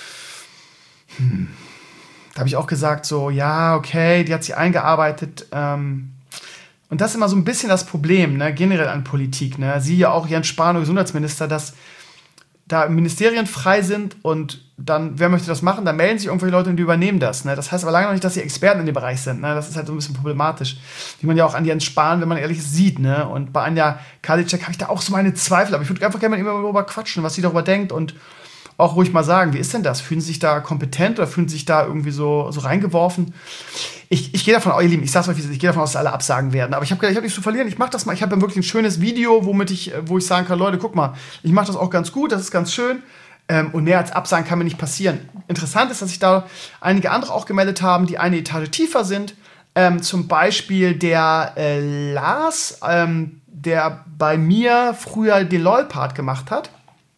Hm. Da habe ich auch gesagt, so, ja, okay, die hat sich eingearbeitet. Ähm, und das ist immer so ein bisschen das Problem, ne, generell an Politik. Ne? Sie ja auch Jens Spahn, Gesundheitsminister, dass da Ministerien frei sind und dann, wer möchte das machen, dann melden sich irgendwelche Leute und die übernehmen das. Ne? Das heißt aber lange noch nicht, dass sie Experten in dem Bereich sind. Ne? Das ist halt so ein bisschen problematisch. Wie man ja auch an Jens Spahn, wenn man ehrlich ist, sieht. Ne? Und bei Anja Karliczek habe ich da auch so meine Zweifel. Aber ich würde einfach gerne mit ihm darüber quatschen, was sie darüber denkt und auch ruhig mal sagen, wie ist denn das? Fühlen Sie sich da kompetent oder fühlen Sie sich da irgendwie so, so reingeworfen? Ich, ich gehe davon aus, ihr Lieben, ich sag's euch, ich gehe davon aus, dass alle absagen werden. Aber ich habe ich hab nichts zu verlieren. Ich mache das mal. Ich habe dann wirklich ein schönes Video, womit ich, wo ich sagen kann, Leute, guck mal, ich mache das auch ganz gut, das ist ganz schön. Ähm, und mehr als absagen kann mir nicht passieren. Interessant ist, dass sich da einige andere auch gemeldet haben, die eine Etage tiefer sind. Ähm, zum Beispiel der äh, Lars, ähm, der bei mir früher den LOL-Part gemacht hat.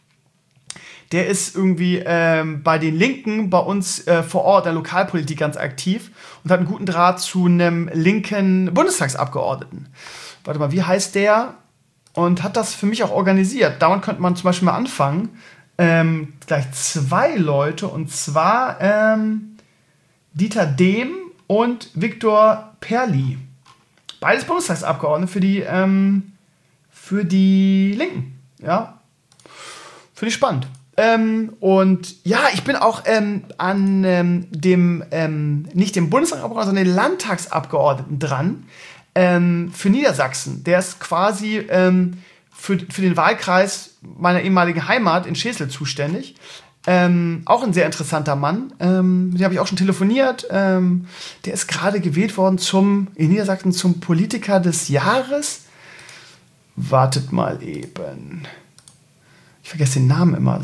Der ist irgendwie ähm, bei den Linken bei uns äh, vor Ort in der Lokalpolitik ganz aktiv und hat einen guten Draht zu einem linken Bundestagsabgeordneten. Warte mal, wie heißt der? Und hat das für mich auch organisiert. Damit könnte man zum Beispiel mal anfangen. Ähm, gleich zwei Leute, und zwar ähm, Dieter Dehm und Viktor Perli. Beides Bundestagsabgeordnete für die, ähm, für die Linken. Ja, finde ich spannend. Ähm, und ja, ich bin auch ähm, an ähm, dem, ähm, nicht dem Bundestagsabgeordneten, sondern den Landtagsabgeordneten dran ähm, für Niedersachsen. Der ist quasi ähm, für, für den Wahlkreis meiner ehemaligen Heimat in Schesel zuständig. Ähm, auch ein sehr interessanter Mann. Ähm, mit dem habe ich auch schon telefoniert. Ähm, der ist gerade gewählt worden zum, in Niedersachsen zum Politiker des Jahres. Wartet mal eben. Ich vergesse den Namen immer.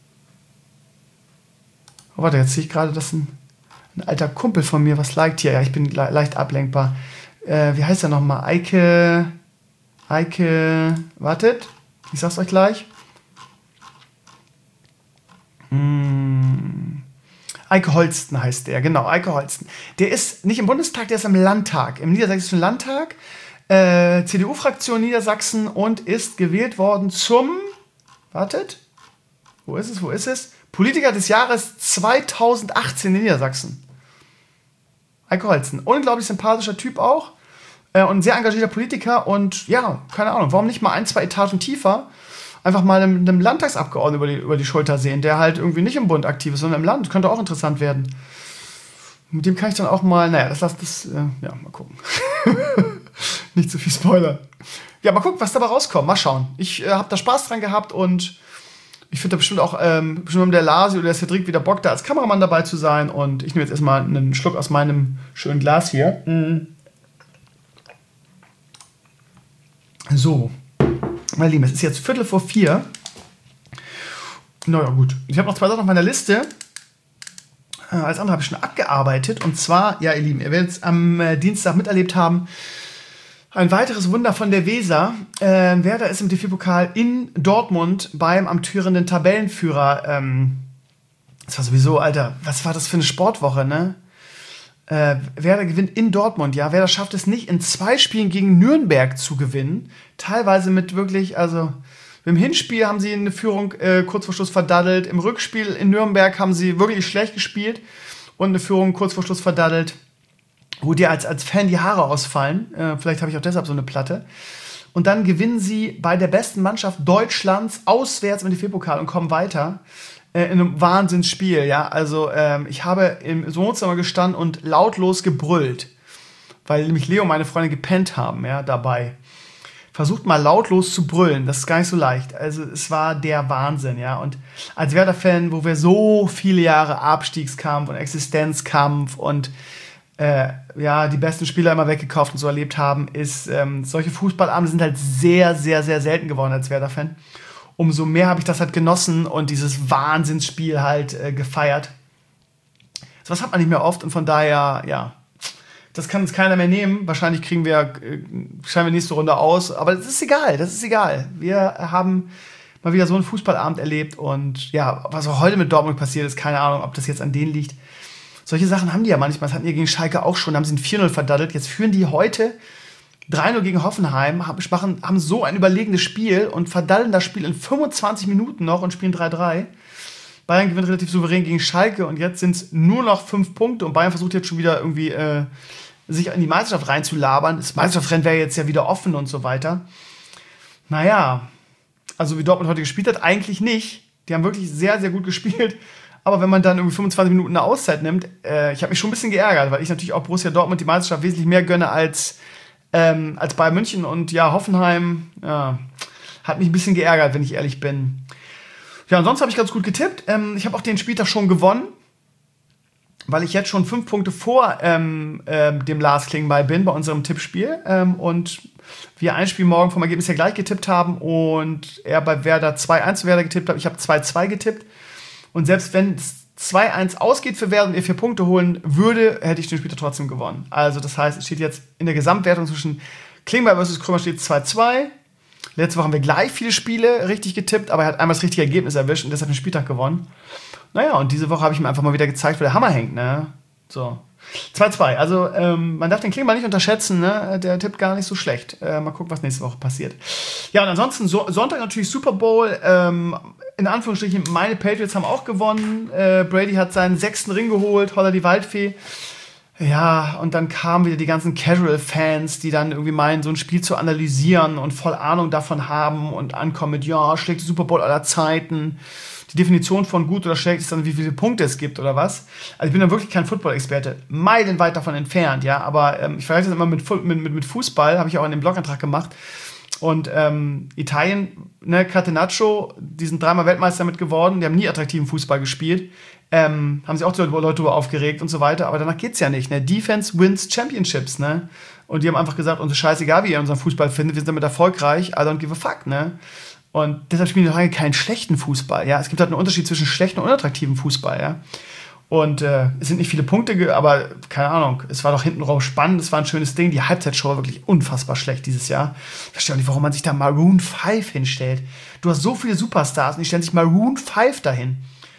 Oh, warte, jetzt sehe ich gerade, dass ein, ein alter Kumpel von mir was liked hier. Ja, ich bin le- leicht ablenkbar. Äh, wie heißt er nochmal? Eike... Eike... Wartet, ich sag's euch gleich. Hm. Eike Holsten heißt der, genau, Eike Holsten. Der ist nicht im Bundestag, der ist im Landtag, im Niedersächsischen Landtag, äh, C D U-Fraktion Niedersachsen und ist gewählt worden zum... Wartet, wo ist es, wo ist es? Politiker des Jahres zweitausendachtzehn in Niedersachsen. Eike Holsten. Unglaublich sympathischer Typ auch. Äh, und ein sehr engagierter Politiker. Und ja, keine Ahnung, warum nicht mal ein, zwei Etagen tiefer einfach mal einem, einem Landtagsabgeordneten über die, über die Schulter sehen, der halt irgendwie nicht im Bund aktiv ist, sondern im Land. Könnte auch interessant werden. Mit dem kann ich dann auch mal, naja, das lass das, äh, ja, mal gucken. Nicht zu viel Spoiler. Ja, mal gucken, was dabei rauskommt. Mal schauen. Ich äh, habe da Spaß dran gehabt und ich finde da bestimmt auch, ähm, bestimmt der Lasi oder der Cedric wieder Bock, da als Kameramann dabei zu sein. Und ich nehme jetzt erstmal einen Schluck aus meinem schönen Glas hier. Mm. So, meine Lieben, es ist jetzt Viertel vor vier. Naja, gut. Ich habe noch zwei Sachen auf meiner Liste. Äh, alles andere habe ich schon abgearbeitet. Und zwar, ja, ihr Lieben, ihr werdet es am äh, Dienstag miterlebt haben, ein weiteres Wunder von der Weser. Äh, Werder ist im D F B-Pokal in Dortmund beim amtierenden Tabellenführer. Ähm, das war sowieso, Alter, was war das für eine Sportwoche, ne? Äh, Werder gewinnt in Dortmund, ja. Werder schafft es nicht, in zwei Spielen gegen Nürnberg zu gewinnen. Teilweise mit wirklich, also im Hinspiel haben sie eine Führung äh, kurz vor Schluss verdaddelt. Im Rückspiel in Nürnberg haben sie wirklich schlecht gespielt und eine Führung kurz vor Schluss verdaddelt, wo dir als, als Fan die Haare ausfallen. Äh, vielleicht habe ich auch deshalb so eine Platte. Und dann gewinnen sie bei der besten Mannschaft Deutschlands auswärts im D F B-Pokal und kommen weiter. Äh, in einem Wahnsinnsspiel, ja. Also ähm, ich habe im Wohnzimmer gestanden und lautlos gebrüllt, weil nämlich Leo und meine Freunde gepennt haben, ja, dabei. Versucht mal lautlos zu brüllen, das ist gar nicht so leicht. Also es war der Wahnsinn, ja. Und als Werder-Fan, wo wir so viele Jahre Abstiegskampf und Existenzkampf und Äh, ja, die besten Spieler immer weggekauft und so erlebt haben, ist, ähm, solche Fußballabende sind halt sehr, sehr, sehr selten geworden als Werder-Fan. Umso mehr habe ich das halt genossen und dieses Wahnsinnsspiel halt äh, gefeiert. So was hat man nicht mehr oft und von daher, ja, das kann uns keiner mehr nehmen. Wahrscheinlich kriegen wir, äh, scheinen wir nächste Runde aus, aber das ist egal, das ist egal. Wir haben mal wieder so einen Fußballabend erlebt und ja, was auch heute mit Dortmund passiert ist, keine Ahnung, ob das jetzt an denen liegt. Solche Sachen haben die ja manchmal. Das hatten die gegen Schalke auch schon. Da haben sie ein vier null verdaddelt. Jetzt führen die heute drei null gegen Hoffenheim, haben, haben so ein überlegenes Spiel und verdaddeln das Spiel in fünfundzwanzig Minuten noch und spielen drei drei. Bayern gewinnt relativ souverän gegen Schalke und jetzt sind es nur noch fünf Punkte und Bayern versucht jetzt schon wieder irgendwie äh, sich in die Meisterschaft reinzulabern. Das Meisterschaftsrennen wäre jetzt ja wieder offen und so weiter. Naja, also wie Dortmund heute gespielt hat, eigentlich nicht. Die haben wirklich sehr, sehr gut gespielt. Aber wenn man dann irgendwie fünfundzwanzig Minuten eine Auszeit nimmt, äh, ich habe mich schon ein bisschen geärgert, weil ich natürlich auch Borussia Dortmund die Meisterschaft wesentlich mehr gönne als, ähm, als Bayern München. Und ja, Hoffenheim ja, hat mich ein bisschen geärgert, wenn ich ehrlich bin. Ja, ansonsten habe ich ganz gut getippt. Ähm, ich habe auch den Spieltag schon gewonnen, weil ich jetzt schon fünf Punkte vor ähm, ähm, dem Lars Klingbeil bin bei unserem Tippspiel. Ähm, und wir ein Spiel morgen vom Ergebnis her gleich getippt haben und er bei Werder zwei eins für Werder getippt hat. Ich habe zwei zwei getippt. Und selbst wenn es zwei eins ausgeht für Werder und er vier Punkte holen würde, hätte ich den Spieltag trotzdem gewonnen. Also das heißt, es steht jetzt in der Gesamtwertung zwischen Klingbeil versus Krömer steht zwei zwei. Letzte Woche haben wir gleich viele Spiele richtig getippt, aber er hat einmal das richtige Ergebnis erwischt und deshalb den Spieltag gewonnen. Naja, und diese Woche habe ich ihm einfach mal wieder gezeigt, wo der Hammer hängt, ne? So. zwei zwei. Also, ähm, man darf den Klingbeil nicht unterschätzen, ne? Der tippt gar nicht so schlecht. Äh, mal gucken, was nächste Woche passiert. Ja, und ansonsten so- Sonntag natürlich Super Bowl. Ähm, in Anführungsstrichen, meine Patriots haben auch gewonnen. Äh, Brady hat seinen sechsten Ring geholt, holla die Waldfee. Ja, und dann kamen wieder die ganzen Casual-Fans, die dann irgendwie meinen, so ein Spiel zu analysieren und voll Ahnung davon haben und ankommen mit, ja, schlägt Super Bowl aller Zeiten. Die Definition von gut oder schlecht ist dann, wie viele Punkte es gibt oder was. Also ich bin dann wirklich kein Football-Experte, meilenweit davon entfernt, ja, aber ähm, ich vergleiche das immer mit, mit, mit, mit Fußball, habe ich auch in dem Blogantrag gemacht. Und ähm, Italien, ne, Catenaccio, die sind dreimal Weltmeister mit geworden, die haben nie attraktiven Fußball gespielt. Ähm, haben sich auch die Leute darüber aufgeregt und so weiter, aber danach geht's ja nicht, ne? Defense wins Championships, ne? Und die haben einfach gesagt, uns ist scheißegal, wie ihr unseren Fußball findet, wir sind damit erfolgreich, I don't give a fuck, ne? Und deshalb spielen die lange keinen schlechten Fußball, ja? Es gibt halt einen Unterschied zwischen schlechten und unattraktiven Fußball, ja? Und äh, es sind nicht viele Punkte, ge- aber keine Ahnung, es war doch hinten raus spannend, es war ein schönes Ding, die Halbzeitshow war wirklich unfassbar schlecht dieses Jahr. Ich verstehe auch nicht, warum man sich da Maroon fünf hinstellt. Du hast so viele Superstars und die stellen sich Maroon fünf dahin.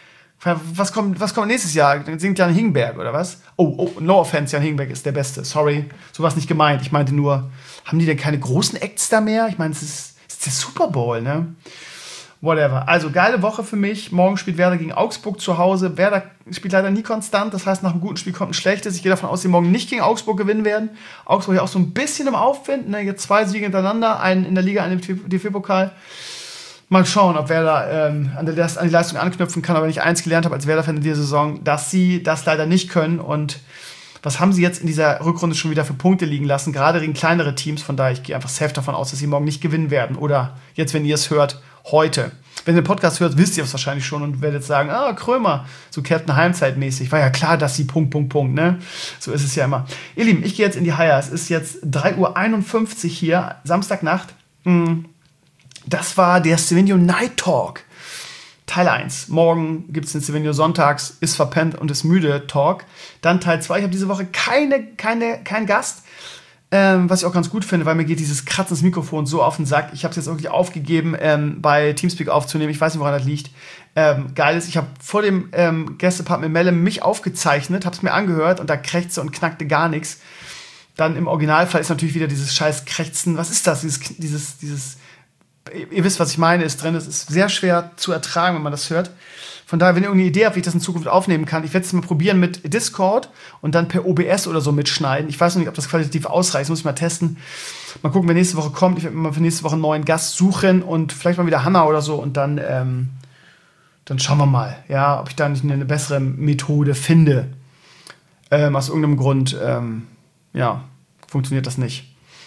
Was kommt, was kommt nächstes Jahr? Dann singt Jan Hingberg, oder was? Oh, oh, no offense, Jan Hingberg ist der Beste. Sorry, so was nicht gemeint. Ich meinte nur, haben die denn keine großen Acts da mehr? Ich meine, es ist, es ist der Super Bowl, ne? Whatever. Also, geile Woche für mich. Morgen spielt Werder gegen Augsburg zu Hause. Werder spielt leider nie konstant. Das heißt, nach einem guten Spiel kommt ein schlechtes. Ich gehe davon aus, dass sie morgen nicht gegen Augsburg gewinnen werden. Augsburg ja auch so ein bisschen im Aufwind. Ne? Jetzt zwei Siege hintereinander. Einen in der Liga, einen im D F B-Pokal. Mal schauen, ob Werder ähm, an, der, an die Leistung anknüpfen kann. Aber wenn ich eins gelernt habe als Werder-Fan in dieser Saison, dass sie das leider nicht können. Und was haben sie jetzt in dieser Rückrunde schon wieder für Punkte liegen lassen? Gerade gegen kleinere Teams. Von daher, ich gehe einfach safe davon aus, dass sie morgen nicht gewinnen werden. Oder jetzt, wenn ihr es hört, heute. Wenn ihr den Podcast hört, wisst ihr es wahrscheinlich schon und werdet sagen, ah, Krömer, so Captain Heimzeit-mäßig. War ja klar, dass sie Punkt, Punkt, Punkt, ne? So ist es ja immer. Ihr Lieben, ich gehe jetzt in die Haie. Es ist jetzt drei Uhr einundfünfzig hier, Samstagnacht. Hm. Das war der Stevenio Night Talk. Teil eins. Morgen gibt es den Stevenio Sonntags, ist verpennt und ist müde Talk. Dann Teil zwei. Ich habe diese Woche keine, keine, keinen Gast. Ähm, was ich auch ganz gut finde, weil mir geht dieses Kratzen des Mikrofons so auf den Sack. Ich habe es jetzt wirklich aufgegeben, ähm, bei Teamspeak aufzunehmen. Ich weiß nicht, woran das liegt. Ähm, geil ist, ich habe vor dem ähm, Gästepart mit Melle mich aufgezeichnet, habe es mir angehört und da krächzte und knackte gar nichts. Dann im Originalfall ist natürlich wieder dieses scheiß Krächzen. Was ist das? Dieses, dieses, dieses Ihr wisst, was ich meine, ist drin. Es ist sehr schwer zu ertragen, wenn man das hört. Von daher, wenn ihr irgendeine Idee habt, wie ich das in Zukunft aufnehmen kann, ich werde es mal probieren mit Discord und dann per O B S oder so mitschneiden. Ich weiß noch nicht, ob das qualitativ ausreicht. Das muss ich mal testen. Mal gucken, wer nächste Woche kommt. Ich werde mir mal für nächste Woche einen neuen Gast suchen und vielleicht mal wieder Hanna oder so. Und dann, ähm, dann schauen wir mal, ja, ob ich da nicht eine bessere Methode finde. Ähm, aus irgendeinem Grund, ähm, ja, funktioniert das nicht.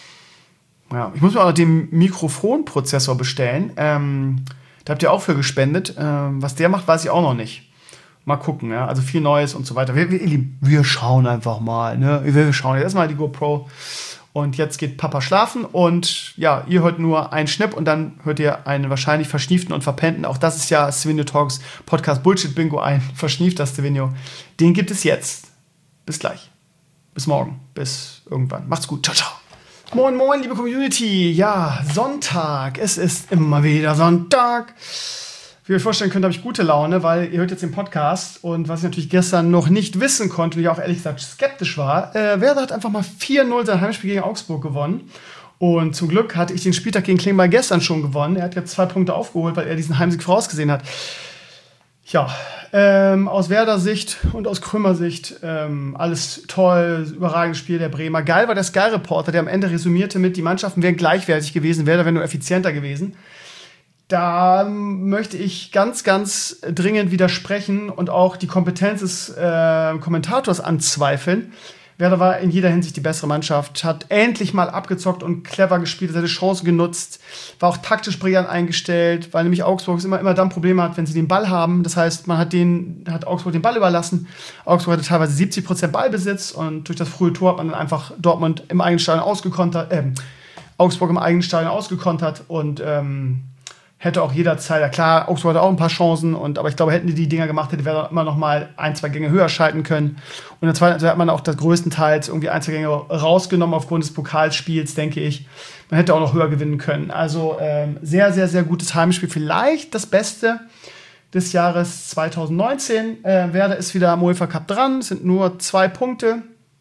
Ja, ich muss mir auch noch den Mikrofonprozessor bestellen. Ähm, da habt ihr auch für gespendet. Ähm, was der macht, weiß ich auch noch nicht. Mal gucken, ja. Also viel Neues und so weiter. Wir, wir, wir schauen einfach mal, ne? Wir schauen jetzt erstmal die GoPro. Und jetzt geht Papa schlafen. Und ja, ihr hört nur einen Schnipp und dann hört ihr einen wahrscheinlich verschnieften und verpennten. Auch das ist ja Stevenio Talks Podcast Bullshit Bingo, ein verschniefter Stevenio. Den gibt es jetzt. Bis gleich. Bis morgen. Bis irgendwann. Macht's gut. Ciao, ciao. Moin, moin, liebe Community. Ja, Sonntag. Es ist immer wieder Sonntag. Wie ihr euch vorstellen könnt, habe ich gute Laune, weil ihr hört jetzt den Podcast und was ich natürlich gestern noch nicht wissen konnte und ich auch ehrlich gesagt skeptisch war, äh, Werder hat einfach mal vier null sein Heimspiel gegen Augsburg gewonnen und zum Glück hatte ich den Spieltag gegen Klingbeil gestern schon gewonnen. Er hat jetzt zwei Punkte aufgeholt, weil er diesen Heimsieg vorausgesehen hat. Ja, ähm, aus Werder-Sicht und aus Krömer-Sicht ähm, alles toll, überragendes Spiel der Bremer. Geil war der Sky-Reporter, der am Ende resümierte mit, die Mannschaften wären gleichwertig gewesen, Werder wäre nur effizienter gewesen. Da möchte ich ganz, ganz dringend widersprechen und auch die Kompetenz des äh, Kommentators anzweifeln. Werder war in jeder Hinsicht die bessere Mannschaft, hat endlich mal abgezockt und clever gespielt, seine Chancen genutzt, war auch taktisch brillant eingestellt, weil nämlich Augsburg immer, immer dann Probleme hat, wenn sie den Ball haben. Das heißt, man hat, den, hat Augsburg den Ball überlassen. Augsburg hatte teilweise siebzig Prozent Ballbesitz und durch das frühe Tor hat man dann einfach Dortmund im eigenen Stadion ausgekontert, äh, Augsburg im eigenen Stadion ausgekontert und ähm, hätte auch jederzeit, ja klar, Augsburg hatte auch ein paar Chancen, und, aber ich glaube, hätten die die Dinger gemacht, hätte Werder immer noch mal ein, zwei Gänge höher schalten können. Und in der zweiten Halbzeit hat man auch das größtenteils irgendwie ein, zwei Gänge rausgenommen aufgrund des Pokalspiels, denke ich. Man hätte auch noch höher gewinnen können. Also ähm, sehr, sehr, sehr gutes Heimspiel. Vielleicht das Beste des Jahres zwanzig neunzehn. Äh, Werder ist wieder am UEFA Cup dran. Es sind nur zwei Punkte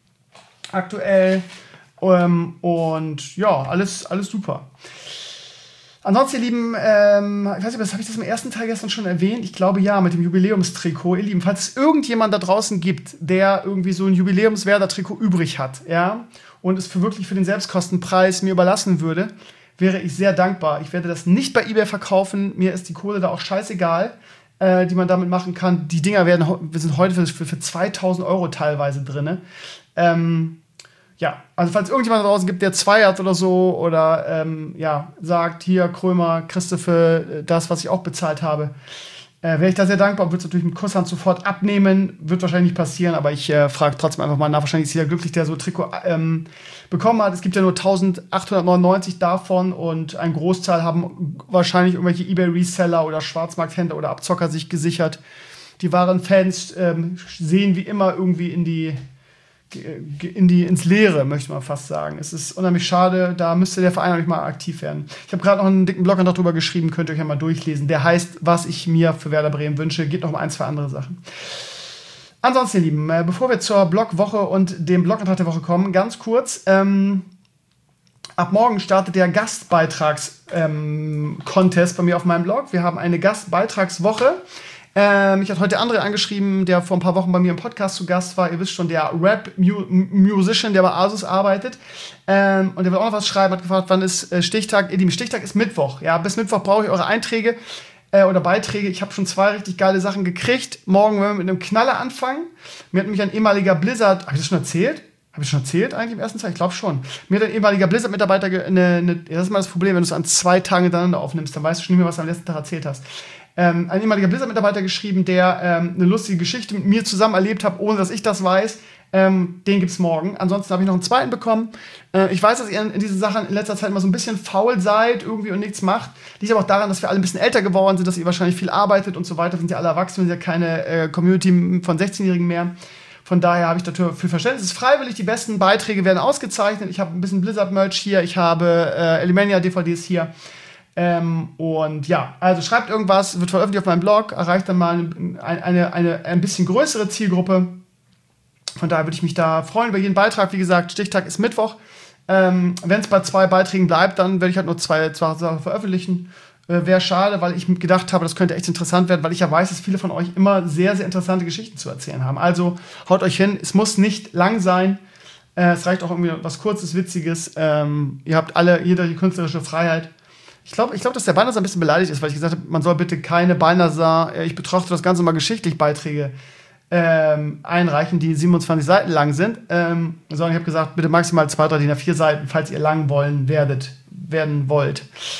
aktuell. Ähm, und ja, alles, alles super. Ansonsten, ihr Lieben, ähm, ich weiß nicht, habe ich das im ersten Teil gestern schon erwähnt? Ich glaube ja, mit dem Jubiläumstrikot. Ihr Lieben, falls es irgendjemand da draußen gibt, der irgendwie so ein Jubiläums-Werder-Trikot übrig hat, ja, und es für wirklich für den Selbstkostenpreis mir überlassen würde, wäre ich sehr dankbar. Ich werde das nicht bei eBay verkaufen. Mir ist die Kohle da auch scheißegal, äh, die man damit machen kann. Die Dinger werden, wir sind heute für, für, für zweitausend Euro teilweise drin. Ähm, Ja, also falls irgendjemand da draußen gibt, der zwei hat oder so, oder ähm, ja, sagt, hier, Krömer, kriegst du für das, was ich auch bezahlt habe, äh, wäre ich da sehr dankbar, würde es natürlich mit Kusshand sofort abnehmen, wird wahrscheinlich nicht passieren, aber ich äh, frage trotzdem einfach mal nach, wahrscheinlich ist jeder glücklich, der so ein Trikot ähm, bekommen hat. Es gibt ja nur eintausendachthundertneunundneunzig davon und ein Großteil haben wahrscheinlich irgendwelche eBay-Reseller oder Schwarzmarkthändler oder Abzocker sich gesichert. Die wahren Fans ähm, sehen wie immer irgendwie in die In die, ins Leere, möchte man fast sagen. Es ist unheimlich schade, da müsste der Verein eigentlich mal aktiv werden. Ich habe gerade noch einen dicken Blogantrag drüber geschrieben, könnt ihr euch ja mal durchlesen. Der heißt, was ich mir für Werder Bremen wünsche. Geht noch um ein, zwei andere Sachen. Ansonsten, ihr Lieben, äh, bevor wir zur Blogwoche und dem Blogantrag der Woche kommen, ganz kurz, ähm, ab morgen startet der Gastbeitrags-Contest ähm, bei mir auf meinem Blog. Wir haben eine Gastbeitragswoche. Ähm, mich hat heute André angeschrieben, der vor ein paar Wochen bei mir im Podcast zu Gast war. Ihr wisst schon, der Rap-Musician, der bei Asus arbeitet. Ähm, und der will auch noch was schreiben, hat gefragt, wann ist äh, Stichtag? Ihr Lieben, Stichtag ist Mittwoch. Ja, bis Mittwoch brauche ich eure Einträge äh, oder Beiträge. Ich habe schon zwei richtig geile Sachen gekriegt. Morgen werden wir mit einem Knaller anfangen. Mir hat nämlich ein ehemaliger Blizzard, habe ich das schon erzählt? Habe ich schon erzählt eigentlich im ersten Teil? Ich glaube schon. Mir hat ein ehemaliger Blizzard-Mitarbeiter, eine, eine, das ist mal das Problem, wenn du es an zwei Tagen hintereinander aufnimmst, dann weißt du schon nicht mehr, was du am letzten Tag erzählt hast. Ähm, ein ehemaliger Blizzard-Mitarbeiter geschrieben, der ähm, eine lustige Geschichte mit mir zusammen erlebt hat, ohne dass ich das weiß. Ähm, den gibt's morgen. Ansonsten habe ich noch einen zweiten bekommen. Äh, ich weiß, dass ihr in, in diesen Sachen in letzter Zeit immer so ein bisschen faul seid irgendwie und nichts macht. Liegt aber auch daran, dass wir alle ein bisschen älter geworden sind, dass ihr wahrscheinlich viel arbeitet und so weiter. Wir sind ja alle erwachsen, wir sind ja keine äh, Community von sechzehnjährigen mehr. Von daher habe ich dafür für Verständnis. Es ist freiwillig, die besten Beiträge werden ausgezeichnet. Ich habe ein bisschen Blizzard-Merch hier, ich habe äh, Elemania-D V Ds hier. Ähm, und ja, also schreibt irgendwas, wird veröffentlicht auf meinem Blog, erreicht dann mal eine, eine, eine ein bisschen größere Zielgruppe. Von daher würde ich mich da freuen über jeden Beitrag. Wie gesagt, Stichtag ist Mittwoch. Ähm, wenn es bei zwei Beiträgen bleibt, dann werde ich halt nur zwei, zwei Sachen veröffentlichen. Äh, Wäre schade, weil ich gedacht habe, das könnte echt interessant werden, weil ich ja weiß, dass viele von euch immer sehr, sehr interessante Geschichten zu erzählen haben. Also haut euch hin, es muss nicht lang sein. Äh, es reicht auch irgendwie was Kurzes, Witziges. Ähm, ihr habt alle, jeder die künstlerische Freiheit. Ich glaube, ich glaub, dass der Balnasar ein bisschen beleidigt ist, weil ich gesagt habe, man soll bitte keine Balnasar, ich betrachte das Ganze mal geschichtlich, Beiträge ähm, einreichen, die siebenundzwanzig Seiten lang sind. Ähm, sondern ich habe gesagt, bitte maximal zwei, drei, D I N A vier Seiten, falls ihr lang wollen werdet, werden wollt.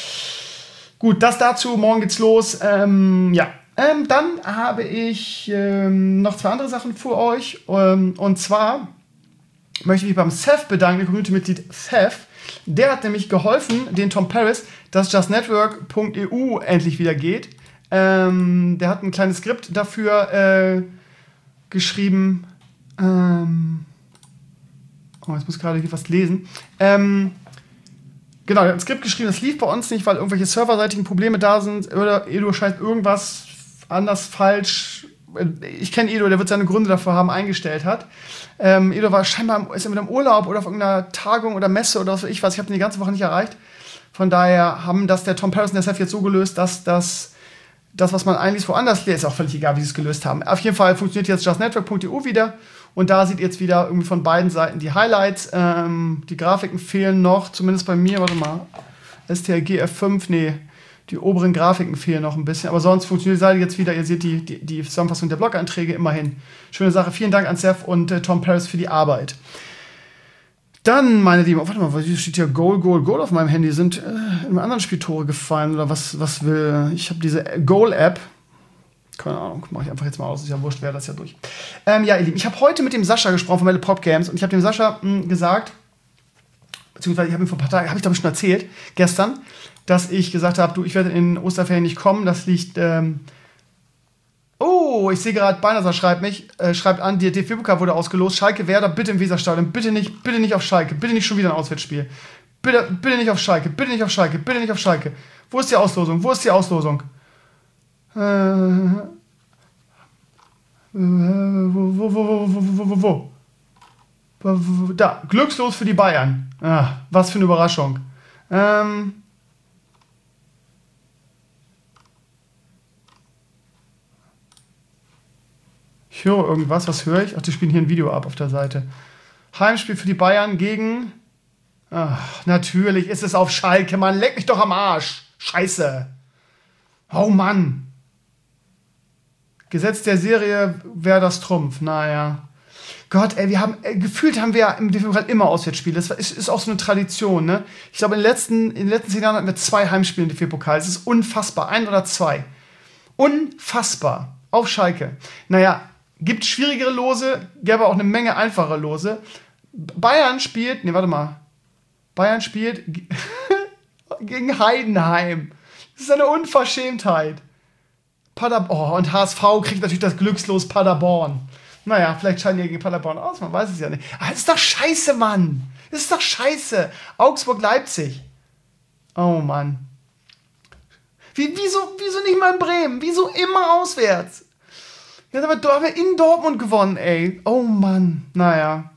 Gut, das dazu, morgen geht's los. Ähm, ja, ähm, dann habe ich ähm, noch zwei andere Sachen für euch. Ähm, und zwar möchte ich mich beim Seth bedanken, der Community-Mitglied Seth. Der hat nämlich geholfen, den Tom Paris, dass just network punkt e u endlich wieder geht. Ähm, der hat ein kleines Skript dafür äh, geschrieben. Ähm, oh, jetzt muss ich gerade hier was lesen. Ähm, genau, er hat ein Skript geschrieben, das lief bei uns nicht, weil irgendwelche serverseitigen Probleme da sind. Oder Edo scheint irgendwas anders falsch. Ich kenne Edo, der wird seine Gründe dafür haben, eingestellt hat. Ähm, Edo war scheinbar ist er mit einem Urlaub oder auf irgendeiner Tagung oder Messe oder was weiß ich was. Ich habe ihn die ganze Woche nicht erreicht. Von daher haben das der Tom Paris und der Seth jetzt so gelöst, dass das, das was man eigentlich woanders liest, ist auch völlig egal, wie sie es gelöst haben. Auf jeden Fall funktioniert jetzt justnetwork punkt e u wieder. Und da seht ihr jetzt wieder irgendwie von beiden Seiten die Highlights. Ähm, die Grafiken fehlen noch, zumindest bei mir. Warte mal. S T R G F fünf, nee. Die oberen Grafiken fehlen noch ein bisschen. Aber sonst funktioniert die Seite jetzt wieder. Ihr seht die, die, die Zusammenfassung der Blog-Einträge immerhin. Schöne Sache. Vielen Dank an Seth und äh, Tom Paris für die Arbeit. Dann, meine Lieben, oh, warte mal, hier steht hier Goal, Goal, Goal auf meinem Handy. Sind äh, in einem anderen Spiel Tore gefallen oder was, was will. Ich habe diese Goal-App. Keine Ahnung, mache ich einfach jetzt mal aus. Ist ja wurscht, wäre das ja durch. Ähm, ja, ihr Lieben, ich habe heute mit dem Sascha gesprochen von Metal Pop Games und ich habe dem Sascha mh, gesagt, beziehungsweise ich habe ihm vor ein paar Tagen, habe ich glaube ich schon erzählt, gestern, dass ich gesagt habe, du, ich werde in Osterferien nicht kommen. Das liegt, ähm oh, ich sehe gerade, Beinasser schreibt mich, äh, schreibt an, die D F B-Pokal wurde ausgelost. Schalke Werder, bitte im Weserstadion, bitte nicht, bitte nicht auf Schalke, bitte nicht schon wieder ein Auswärtsspiel. Bitte, bitte nicht auf Schalke, bitte nicht auf Schalke, bitte nicht auf Schalke. Wo ist die Auslosung? Wo ist die Auslosung? Äh, wo, wo, wo, wo, wo, wo, wo, wo? Da, glückslos für die Bayern. Ah, was für eine Überraschung. Ähm. Ich höre irgendwas. Was höre ich? Ach, die spielen hier ein Video ab auf der Seite. Heimspiel für die Bayern gegen... Ach, natürlich ist es auf Schalke. Mann, leck mich doch am Arsch. Scheiße. Oh Mann. Gesetz der Serie wäre das Trumpf. Naja. Gott, ey, wir haben, ey, gefühlt haben wir ja im D F B-Pokal immer Auswärtsspiele. Das ist, ist auch so eine Tradition, ne? Ich glaube, in den letzten, in den letzten zehn Jahren hatten wir zwei Heimspiele im D F B-Pokal. Das ist unfassbar. Ein oder zwei. Unfassbar. Auf Schalke. Naja, gibt schwierigere Lose, gäbe auch eine Menge einfache Lose. Bayern spielt, ne, warte mal. Bayern spielt gegen Heidenheim. Das ist eine Unverschämtheit. Paderborn. Oh, und H S V kriegt natürlich das Glückslos Paderborn. Naja, vielleicht scheiden die gegen Paderborn aus, man weiß es ja nicht. Aber das ist doch scheiße, Mann. Das ist doch scheiße. Augsburg-Leipzig. Oh, Mann. Wie, wieso, wieso nicht mal in Bremen? Wieso immer auswärts? Jetzt haben wir, haben wir in Dortmund gewonnen, ey. Oh, Mann. Naja.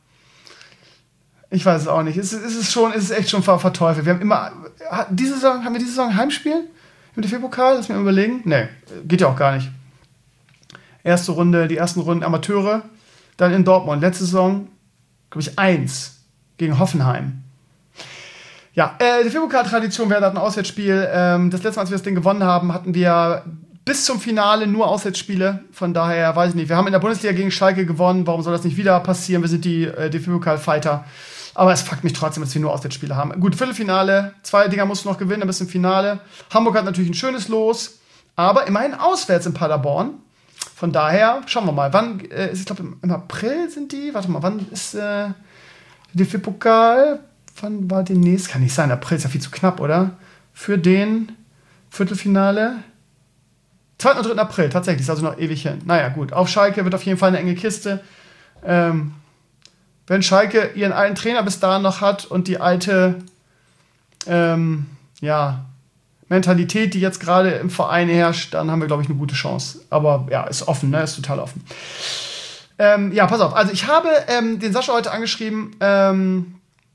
Ich weiß es auch nicht. Es ist, es ist, schon, es ist echt schon ver verteufelt. Wir haben immer... Diese Saison, haben wir diese Saison ein Heimspiel im D F B-Pokal? Lass mich mal überlegen. Nee, geht ja auch gar nicht. Erste Runde, die ersten Runden Amateure, dann in Dortmund. Letzte Saison, glaube ich, eins gegen Hoffenheim. Ja, äh, die D F B-Pokal-Tradition wäre ein Auswärtsspiel. Ähm, das letzte Mal, als wir das Ding gewonnen haben, hatten wir bis zum Finale nur Auswärtsspiele. Von daher, weiß ich nicht. Wir haben in der Bundesliga gegen Schalke gewonnen. Warum soll das nicht wieder passieren? Wir sind die äh, D F B-Pokal-Fighter. Aber es fuckt mich trotzdem, dass wir nur Auswärtsspiele haben. Gut, Viertelfinale. Zwei Dinger musst du noch gewinnen, dann bist du im Finale. Hamburg hat natürlich ein schönes Los. Aber immerhin auswärts in Paderborn. Von daher, schauen wir mal. Wann, äh, ich glaube, im, im April sind die. Warte mal, wann ist äh, der D F B-Pokal? Wann war demnächst? Kann nicht sein. April ist ja viel zu knapp, oder? Für den Viertelfinale. zweiten und dritten April, tatsächlich. Ist also noch ewig hin. Naja, gut. Auf Schalke wird auf jeden Fall eine enge Kiste. Ähm, wenn Schalke ihren alten Trainer bis dahin noch hat und die alte, ähm, ja, Mentalität, die jetzt gerade im Verein herrscht, dann haben wir, glaube ich, eine gute Chance. Aber ja, ist offen, ne? Ist total offen. Ähm, ja, pass auf. Also ich habe ähm, den Sascha heute angeschrieben ähm,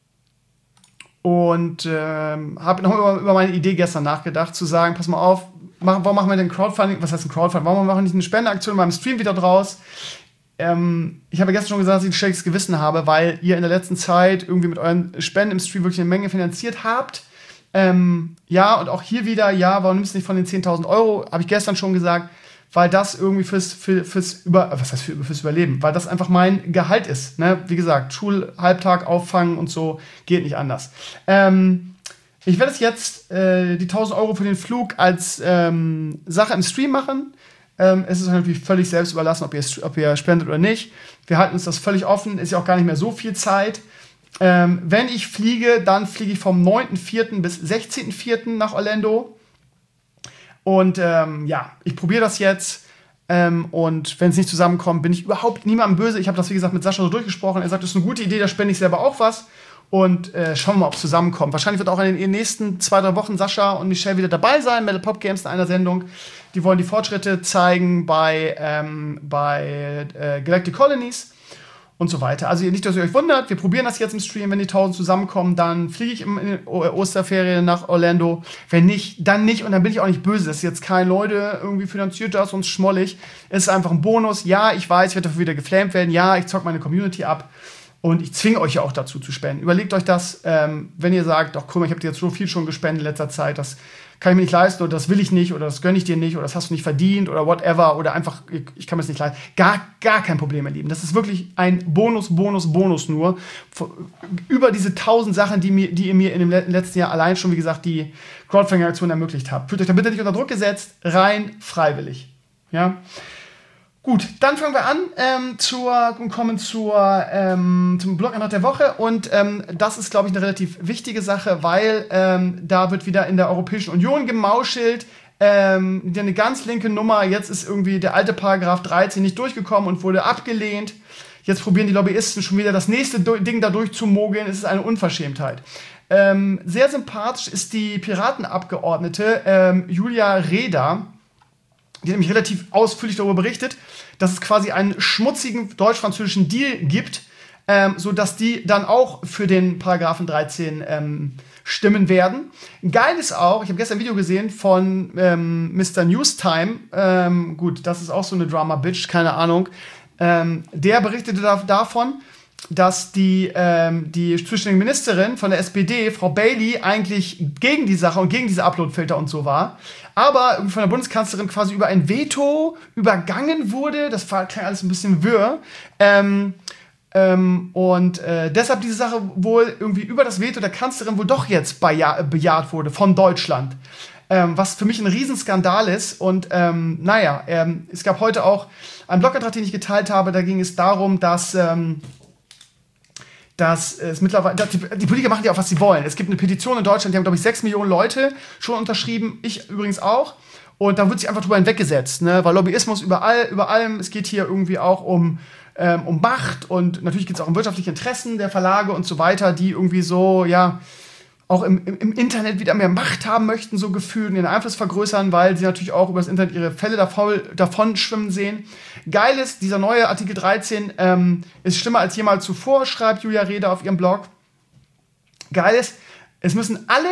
und ähm, habe noch über, über meine Idee gestern nachgedacht, zu sagen, pass mal auf, mach, warum machen wir denn Crowdfunding? Was heißt ein Crowdfunding? Warum machen wir nicht eine Spendeaktion in meinem Stream wieder draus? Ähm, ich habe gestern schon gesagt, dass ich ein schlechtes Gewissen habe, weil ihr in der letzten Zeit irgendwie mit euren Spenden im Stream wirklich eine Menge finanziert habt. Ähm, ja, und auch hier wieder, ja, warum nimmst du nicht von den zehntausend Euro? Habe ich gestern schon gesagt, weil das irgendwie fürs, für, fürs, Über, was heißt für, fürs Überleben, weil das einfach mein Gehalt ist. Ne? Wie gesagt, Schulhalbtag auffangen und so, geht nicht anders. Ähm, ich werde es jetzt, äh, die tausend Euro für den Flug als ähm, Sache im Stream machen. Ähm, es ist natürlich völlig selbst überlassen, ob ihr, ob ihr spendet oder nicht. Wir halten uns das völlig offen, ist ja auch gar nicht mehr so viel Zeit. Ähm, wenn ich fliege, dann fliege ich vom neunten vierten bis sechzehnten vierten nach Orlando. Und ähm, ja, ich probiere das jetzt. Ähm, und wenn es nicht zusammenkommt, bin ich überhaupt niemandem böse. Ich habe das, wie gesagt, mit Sascha so durchgesprochen. Er sagt, das ist eine gute Idee, da spende ich selber auch was. Und äh, schauen wir mal, ob es zusammenkommt. Wahrscheinlich wird auch in den nächsten zwei, drei Wochen Sascha und Michelle wieder dabei sein, Metal Pop Games in einer Sendung. Die wollen die Fortschritte zeigen bei, ähm, bei äh, Galactic Colonies und so weiter. Also nicht, dass ihr euch wundert, wir probieren das jetzt im Stream. Wenn die tausend zusammenkommen, dann fliege ich in den Osterferien nach Orlando. Wenn nicht, dann nicht. Und dann bin ich auch nicht böse. Das ist jetzt kein Leute irgendwie finanziert das, uns schmollig. Es ist einfach ein Bonus. Ja, ich weiß, ich werde dafür wieder geflamed werden. Ja, ich zock meine Community ab. Und ich zwinge euch ja auch dazu zu spenden. Überlegt euch das, ähm, wenn ihr sagt, ach guck mal, ich habe dir jetzt so viel schon gespendet in letzter Zeit, das kann ich mir nicht leisten oder das will ich nicht oder das gönne ich dir nicht oder das hast du nicht verdient oder whatever oder einfach, ich, ich kann mir das nicht leisten. Gar, gar kein Problem, ihr Lieben. Das ist wirklich ein Bonus, Bonus, Bonus nur. Über diese tausend Sachen, die, mir, die ihr mir in dem letzten Jahr allein schon, wie gesagt, die Crowdfunding-Aktion ermöglicht habt. Fühlt euch da bitte nicht unter Druck gesetzt, rein freiwillig. Ja. Gut, dann fangen wir an ähm, zur, und kommen zur, ähm, zum Blog-Eintrag der Woche. Und ähm, das ist, glaube ich, eine relativ wichtige Sache, weil ähm, da wird wieder in der Europäischen Union gemauschelt. Ähm, eine ganz linke Nummer. Jetzt ist irgendwie der alte Paragraph dreizehn nicht durchgekommen und wurde abgelehnt. Jetzt probieren die Lobbyisten schon wieder das nächste Ding da durchzumogeln. Es ist eine Unverschämtheit. Ähm, sehr sympathisch ist die Piratenabgeordnete ähm, Julia Reda. Die hat nämlich relativ ausführlich darüber berichtet, dass es quasi einen schmutzigen deutsch-französischen Deal gibt, ähm, sodass die dann auch für den Paragraphen dreizehn ähm, stimmen werden. Geil ist auch, ich habe gestern ein Video gesehen von ähm, Mister Newstime, ähm, gut, das ist auch so eine Drama-Bitch, keine Ahnung, ähm, der berichtete da, davon, dass die, ähm, die zuständige Ministerin von der S P D, Frau Bailey, eigentlich gegen die Sache und gegen diese Upload-Filter und so war, aber irgendwie von der Bundeskanzlerin quasi über ein Veto übergangen wurde. Das war klang alles ein bisschen wirr. Ähm, ähm, und äh, deshalb diese Sache wohl irgendwie über das Veto der Kanzlerin wohl doch jetzt beja- bejaht wurde von Deutschland. Ähm, was für mich ein Riesenskandal ist. Und ähm, naja, ähm, es gab heute auch einen Blogantrag, den ich geteilt habe. Da ging es darum, dass Ähm, dass es mittlerweile, dass die, die Politiker machen ja auch, was sie wollen. Es gibt eine Petition in Deutschland, die haben, glaube ich, sechs Millionen Leute schon unterschrieben, ich übrigens auch. Und da wird sich einfach drüber hinweggesetzt, ne? Weil Lobbyismus überall, über allem, es geht hier irgendwie auch um, ähm, um Macht und natürlich geht es auch um wirtschaftliche Interessen der Verlage und so weiter, die irgendwie so, ja, auch im, im, im Internet wieder mehr Macht haben möchten, so gefühlt, und ihren Einfluss vergrößern, weil sie natürlich auch über das Internet ihre Fälle davon, davon schwimmen sehen. Geil ist, dieser neue Artikel dreizehn ähm, ist schlimmer als jemals zuvor, schreibt Julia Reda auf ihrem Blog. Geil ist, es müssen alle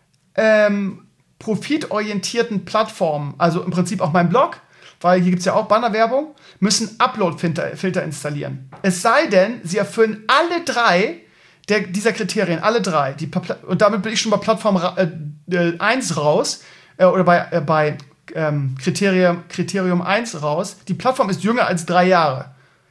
ähm, profitorientierten Plattformen, also im Prinzip auch mein Blog, weil hier gibt es ja auch Bannerwerbung, müssen Upload-Filter Filter installieren. Es sei denn, sie erfüllen alle drei Der, dieser Kriterien, alle drei, die, und damit bin ich schon bei Plattform äh, eins raus, äh, oder bei, äh, bei ähm, Kriterium, Kriterium eins raus, die Plattform ist jünger als drei Jahre.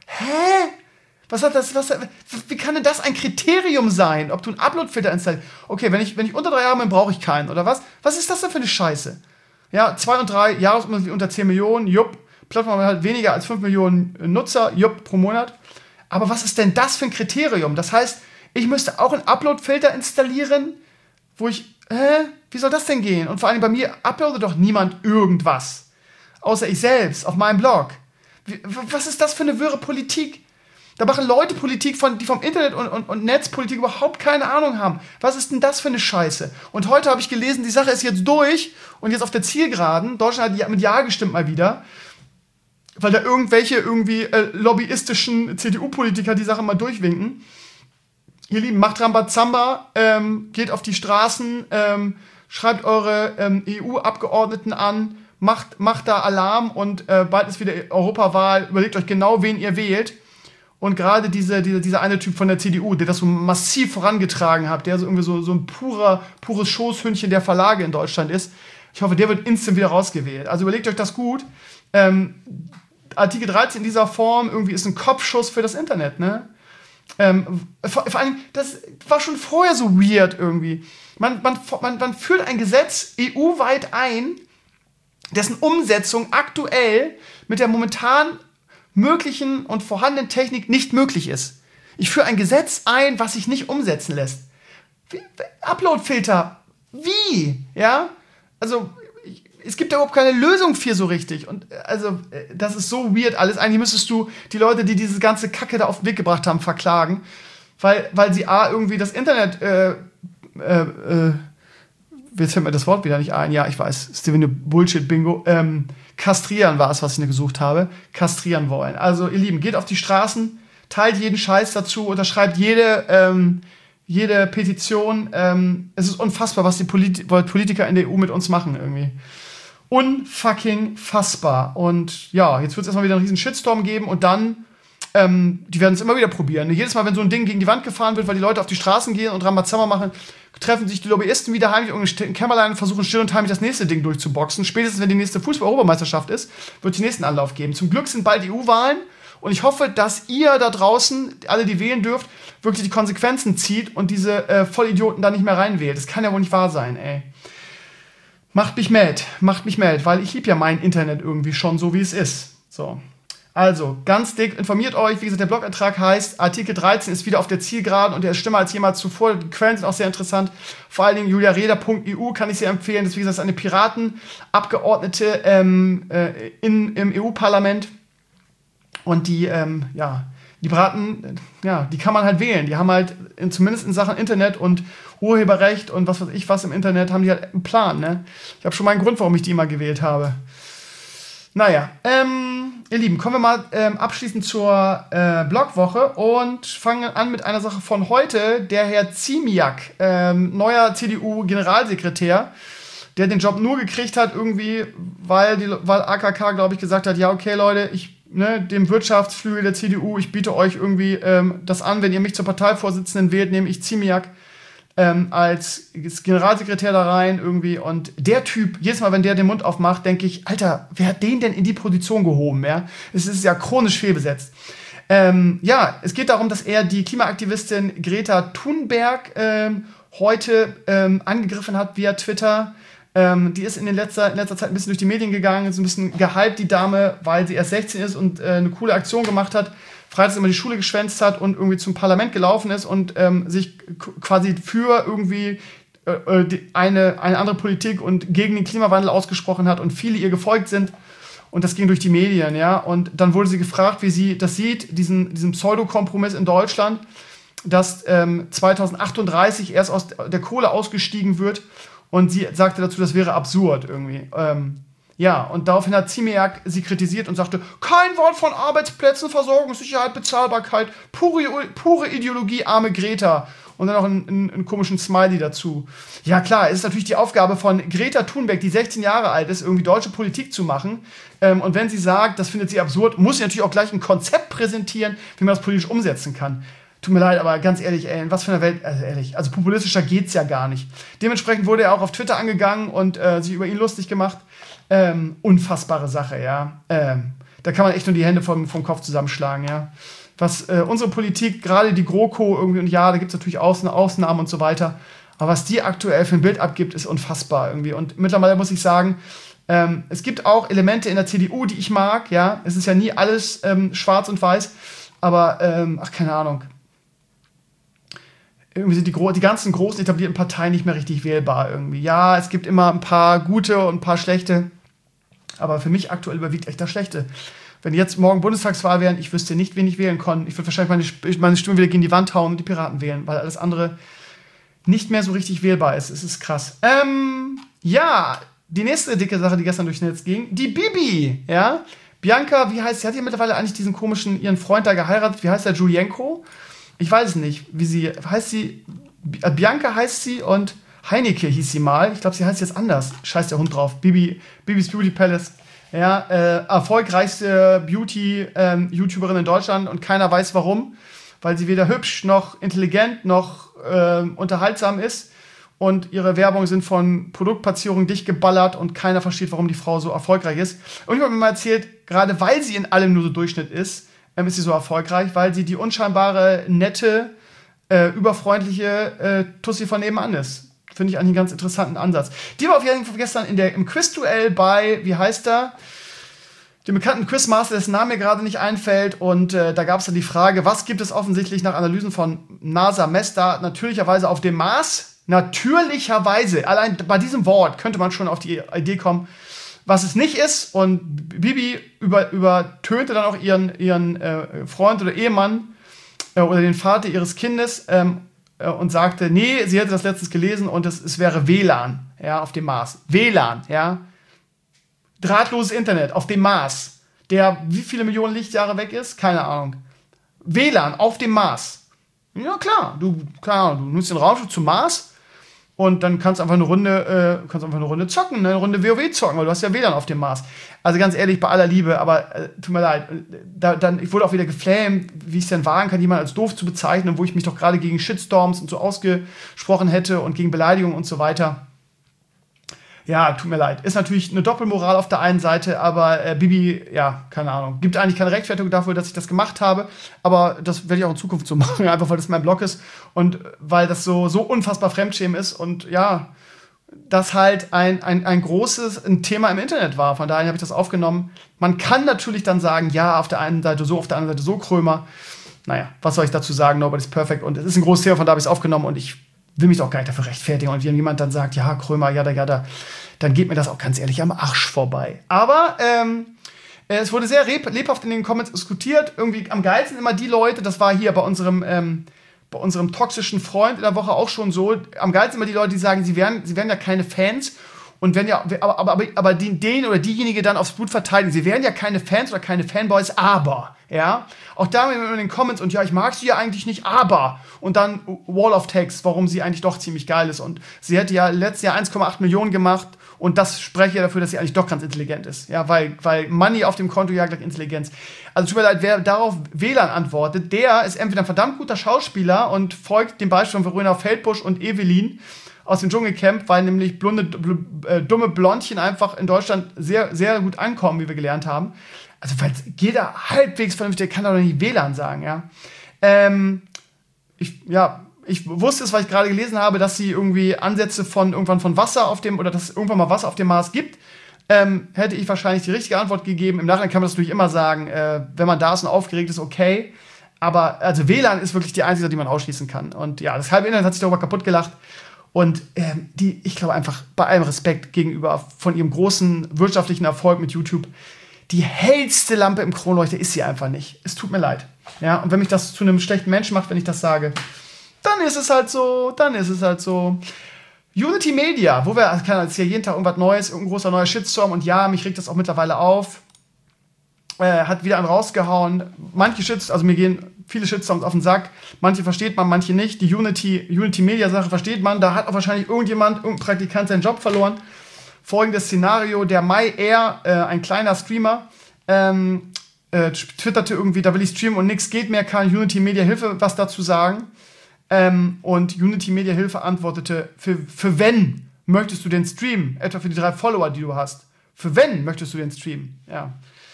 Hä? Was hat das, was, wie kann denn das ein Kriterium sein, ob du einen Upload-Filter installierst? Okay, wenn ich, wenn ich unter drei Jahre bin, brauche ich keinen, oder was? Was ist das denn für eine Scheiße? Ja, zwei und drei, Jahresumsatz unter zehn Millionen, jupp. Plattform hat halt weniger als fünf Millionen Nutzer, jupp, pro Monat. Aber was ist denn das für ein Kriterium? Das heißt, ich müsste auch einen Upload-Filter installieren, wo ich, hä, wie soll das denn gehen? Und vor allem bei mir uploadet doch niemand irgendwas. Außer ich selbst, auf meinem Blog. Wie, was ist das für eine wirre Politik? Da machen Leute Politik, von, die vom Internet und, und, und Netzpolitik überhaupt keine Ahnung haben. Was ist denn das für eine Scheiße? Und heute habe ich gelesen, die Sache ist jetzt durch und jetzt auf der Zielgeraden. Deutschland hat mit Ja gestimmt mal wieder. Weil da irgendwelche irgendwie äh, lobbyistischen C D U-Politiker die Sache mal durchwinken. Ihr Lieben, macht Rambazamba, ähm, geht auf die Straßen, ähm, schreibt eure ähm, E U-Abgeordneten an, macht, macht da Alarm und äh, bald ist wieder Europawahl. Überlegt euch genau, wen ihr wählt. Und gerade diese, diese, dieser eine Typ von der C D U, der das so massiv vorangetragen hat, der so irgendwie so, so ein purer, pures Schoßhündchen der Verlage in Deutschland ist, ich hoffe, der wird instant wieder rausgewählt. Also überlegt euch das gut. Ähm, Artikel dreizehn in dieser Form irgendwie ist ein Kopfschuss für das Internet, ne? Ähm, vor, vor allem, das war schon vorher so weird irgendwie. Man, man, man, man führt ein Gesetz E U-weit ein, dessen Umsetzung aktuell mit der momentan möglichen und vorhandenen Technik nicht möglich ist. Ich führe ein Gesetz ein, was sich nicht umsetzen lässt. Wie, Upload-Filter. Wie? Ja? Also, es gibt da überhaupt keine Lösung für so richtig. Und also, das ist so weird alles. Eigentlich müsstest du die Leute, die diese ganze Kacke da auf den Weg gebracht haben, verklagen. weil, weil sie A, irgendwie das Internet, äh, äh, äh, jetzt fällt mir das Wort wieder nicht ein, ja, ich weiß, Steven Bullshit-Bingo, ähm, kastrieren war es, was ich gesucht habe, kastrieren wollen. Also, ihr Lieben, geht auf die Straßen, teilt jeden Scheiß dazu, unterschreibt jede, ähm, jede Petition. Ähm, es ist unfassbar, was die Polit- Politiker in der E U mit uns machen irgendwie. Unfucking fassbar. Und ja, jetzt wird es erstmal wieder einen riesen Shitstorm geben und dann, ähm, die werden es immer wieder probieren. Jedes Mal, wenn so ein Ding gegen die Wand gefahren wird, weil die Leute auf die Straßen gehen und Ramazamba machen, treffen sich die Lobbyisten wieder heimlich im Kämmerlein und versuchen still und heimlich das nächste Ding durchzuboxen. Spätestens, wenn die nächste Fußball-Europameisterschaft ist, wird es den nächsten Anlauf geben. Zum Glück sind bald E U-Wahlen und ich hoffe, dass ihr da draußen, alle, die wählen dürft, wirklich die Konsequenzen zieht und diese äh, Vollidioten da nicht mehr reinwählt. Das kann ja wohl nicht wahr sein, ey. Macht mich mad, macht mich mad, weil ich liebe ja mein Internet irgendwie schon so, wie es ist. So. Also, ganz dick, informiert euch. Wie gesagt, der Blogantrag heißt, Artikel dreizehn ist wieder auf der Zielgeraden und der ist schlimmer als jemals zuvor. Die Quellen sind auch sehr interessant. Vor allen Dingen juliareda punkt e u kann ich sehr empfehlen. Das ist, wie gesagt, eine Piratenabgeordnete ähm, äh, in, im E U-Parlament. Und die, ähm, ja, die Piraten, ja, die kann man halt wählen. Die haben halt, in, zumindest in Sachen Internet und Urheberrecht und was weiß ich was im Internet, haben die halt einen Plan, ne? Ich habe schon mal einen Grund, warum ich die immer gewählt habe. Naja, ähm, ihr Lieben, kommen wir mal ähm, abschließend zur äh, Blogwoche und fangen an mit einer Sache von heute. Der Herr Ziemiak, ähm, neuer C D U-Generalsekretär, der den Job nur gekriegt hat irgendwie, weil, die, weil A K K, glaube ich, gesagt hat, ja, okay, Leute, ich, ne, dem Wirtschaftsflügel der C D U, ich biete euch irgendwie ähm, das an, wenn ihr mich zur Parteivorsitzenden wählt, nehme ich Ziemiak Ähm, als Generalsekretär da rein irgendwie und der Typ, jedes Mal, wenn der den Mund aufmacht, denke ich, Alter, wer hat den denn in die Position gehoben, ja? Es ist ja chronisch fehlbesetzt. Ähm, ja, es geht darum, dass er die Klimaaktivistin Greta Thunberg ähm, heute ähm, angegriffen hat via Twitter. Ähm, die ist in, den letzter, in letzter Zeit ein bisschen durch die Medien gegangen, ist ein bisschen gehypt, die Dame, weil sie erst sechzehn ist und äh, eine coole Aktion gemacht hat, freitags immer die Schule geschwänzt hat und irgendwie zum Parlament gelaufen ist und ähm, sich k- quasi für irgendwie äh, die, eine, eine andere Politik und gegen den Klimawandel ausgesprochen hat und viele ihr gefolgt sind. Und das ging durch die Medien, ja. Und dann wurde sie gefragt, wie sie das sieht, diesen, diesen Pseudo-Kompromiss in Deutschland, dass ähm, zweitausendachtunddreißig erst aus der Kohle ausgestiegen wird. Und sie sagte dazu, das wäre absurd irgendwie. Ähm, Ja, und daraufhin hat Ziemiak sie kritisiert und sagte, kein Wort von Arbeitsplätzen, Versorgungssicherheit, Bezahlbarkeit, pure, pure Ideologie, arme Greta. Und dann noch einen, einen, einen komischen Smiley dazu. Ja klar, es ist natürlich die Aufgabe von Greta Thunberg, die sechzehn Jahre alt ist, irgendwie deutsche Politik zu machen. Ähm, und wenn sie sagt, das findet sie absurd, muss sie natürlich auch gleich ein Konzept präsentieren, wie man das politisch umsetzen kann. Tut mir leid, aber ganz ehrlich, ey, in was für einer Welt, also ehrlich, also populistischer geht's ja gar nicht. Dementsprechend wurde er auch auf Twitter angegangen und äh, sich über ihn lustig gemacht. Ähm, unfassbare Sache, ja. Ähm, da kann man echt nur die Hände vom, vom Kopf zusammenschlagen, ja. Was äh, unsere Politik, gerade die GroKo irgendwie, und ja, da gibt es natürlich Ausn- Ausnahmen und so weiter, aber was die aktuell für ein Bild abgibt, ist unfassbar irgendwie. Und mittlerweile muss ich sagen, ähm, es gibt auch Elemente in der C D U, die ich mag, ja. Es ist ja nie alles ähm, schwarz und weiß, aber, ähm, ach, keine Ahnung. Irgendwie sind die, gro- die ganzen großen etablierten Parteien nicht mehr richtig wählbar irgendwie. Ja, es gibt immer ein paar gute und ein paar schlechte. Aber für mich aktuell überwiegt echt das Schlechte. Wenn jetzt morgen Bundestagswahl wären, ich wüsste nicht, wen ich wählen konnte. Ich würde wahrscheinlich meine, Sp- meine Stimme wieder gegen die Wand hauen und die Piraten wählen, weil alles andere nicht mehr so richtig wählbar ist. Es ist krass. Ähm, ja, die nächste dicke Sache, die gestern durchs Netz ging, die Bibi, ja. Bianca, wie heißt sie? Hat ja mittlerweile eigentlich diesen komischen, ihren Freund da geheiratet. Wie heißt der? Julienko? Ich weiß es nicht, wie sie, heißt sie, Bianca heißt sie und Heineke hieß sie mal. Ich glaube, sie heißt jetzt anders. Scheiß der Hund drauf. Bibi, Bibis Beauty Palace. Ja, äh, erfolgreichste Beauty-YouTuberin ähm, in Deutschland und keiner weiß warum. Weil sie weder hübsch noch intelligent noch äh, unterhaltsam ist. Und ihre Werbung sind von Produktplatzierungen dicht geballert und keiner versteht, warum die Frau so erfolgreich ist. Und ich habe mir mal erzählt, gerade weil sie in allem nur so Durchschnitt ist, ähm, ist sie so erfolgreich, weil sie die unscheinbare, nette, äh, überfreundliche äh, Tussi von nebenan ist. Finde ich einen ganz interessanten Ansatz. Die war auf jeden Fall gestern in der, im Quizduell bei, wie heißt er? Dem bekannten Quizmaster, dessen Name mir gerade nicht einfällt. Und äh, da gab es dann die Frage, was gibt es offensichtlich nach Analysen von NASA Mesta natürlicherweise auf dem Mars? Natürlicherweise. Allein bei diesem Wort könnte man schon auf die Idee kommen, was es nicht ist. Und Bibi über, übertönte dann auch ihren, ihren äh, Freund oder Ehemann äh, oder den Vater ihres Kindes ähm, äh, und sagte, nee, sie hätte das letztens gelesen und es, es wäre W L A N, ja, auf dem Mars. W L A N, ja. Drahtloses Internet auf dem Mars, der wie viele Millionen Lichtjahre weg ist? Keine Ahnung. W L A N auf dem Mars. Ja, klar, du, klar, du nutzt den Raumschiff zum Mars und dann kannst du einfach eine Runde, äh, kannst einfach eine Runde zocken, eine Runde WoW zocken, weil du hast ja W L A N auf dem Mars. Also ganz ehrlich, bei aller Liebe, aber äh, tut mir leid, da, dann, ich wurde auch wieder geflamed, wie ich es denn wagen kann, jemanden als doof zu bezeichnen, wo ich mich doch gerade gegen Shitstorms und so ausgesprochen hätte und gegen Beleidigungen und so weiter. Ja, tut mir leid. Ist natürlich eine Doppelmoral auf der einen Seite, aber äh, Bibi, ja, keine Ahnung. Gibt eigentlich keine Rechtfertigung dafür, dass ich das gemacht habe, aber das werde ich auch in Zukunft so machen, einfach weil das mein Blog ist und weil das so, so unfassbar Fremdschämen ist und ja, das halt ein, ein, ein großes ein Thema im Internet war. Von daher habe ich das aufgenommen. Man kann natürlich dann sagen, ja, auf der einen Seite so, auf der anderen Seite so, Krömer. Naja, was soll ich dazu sagen? Nobody's perfect. Und es ist ein großes Thema, von da habe ich es aufgenommen und ich will mich auch gar nicht dafür rechtfertigen. Und wenn jemand dann sagt, ja, Krömer, ja, ja, da, dann geht mir das auch ganz ehrlich am Arsch vorbei. Aber ähm, es wurde sehr lebhaft in den Comments diskutiert. Irgendwie am geilsten immer die Leute, das war hier bei unserem, ähm, bei unserem toxischen Freund in der Woche auch schon so, am geilsten immer die Leute, die sagen, sie wären, sie wären ja keine Fans und wenn ja, aber, aber, aber den, den oder diejenige dann aufs Blut verteidigen. Sie wären ja keine Fans oder keine Fanboys, aber, ja, auch da in den Comments und ja, ich mag sie ja eigentlich nicht, aber, und dann Wall of Text, warum sie eigentlich doch ziemlich geil ist und sie hätte ja letztes Jahr eins Komma acht Millionen gemacht und das spreche ja dafür, dass sie eigentlich doch ganz intelligent ist, ja, weil, weil Money auf dem Konto jagt gleich Intelligenz. Also tut mir leid, wer darauf W L A N antwortet, der ist entweder ein verdammt guter Schauspieler und folgt dem Beispiel von Verona Feldbusch und Evelyn aus dem Dschungelcamp, weil nämlich blonde, bl- äh, dumme Blondchen einfach in Deutschland sehr, sehr gut ankommen, wie wir gelernt haben. Also, weil jeder halbwegs vernünftig kann doch nicht W L A N sagen, ja. Ähm, ich, ja, ich wusste es, weil ich gerade gelesen habe, dass sie irgendwie Ansätze von irgendwann von Wasser auf dem, oder dass es irgendwann mal Wasser auf dem Mars gibt. Ähm, hätte ich wahrscheinlich die richtige Antwort gegeben. Im Nachhinein kann man das natürlich immer sagen, äh, wenn man da ist und aufgeregt ist, okay. Aber also W L A N ist wirklich die einzige, die man ausschließen kann. Und ja, das halbe Internet hat sich darüber kaputt gelacht. Und ähm, die, ich glaube einfach, bei allem Respekt gegenüber von ihrem großen wirtschaftlichen Erfolg mit YouTube, die hellste Lampe im Kronleuchter ist sie einfach nicht. Es tut mir leid. Ja, und wenn mich das zu einem schlechten Menschen macht, wenn ich das sage, dann ist es halt so, dann ist es halt so. Unity Media, wo wir, also kann jetzt hier jeden Tag irgendwas Neues, irgendein großer neuer Shitstorm und ja, mich regt das auch mittlerweile auf. Äh, hat wieder einen rausgehauen. Manche Shitstorms, also mir gehen viele Shitstorms auf den Sack. Manche versteht man, manche nicht. Die Unity, Unity Media Sache versteht man. Da hat auch wahrscheinlich irgendjemand, irgendein Praktikant seinen Job verloren. Folgendes Szenario: Der MyAir, äh, ein kleiner Streamer, ähm, äh, twitterte irgendwie, da will ich streamen und nichts geht mehr, kann Unity Media Hilfe was dazu sagen. Ähm, und Unity Media Hilfe antwortete, für, für wenn möchtest du den streamen? Etwa für die drei Follower, die du hast. Für wenn möchtest du den streamen? Ja.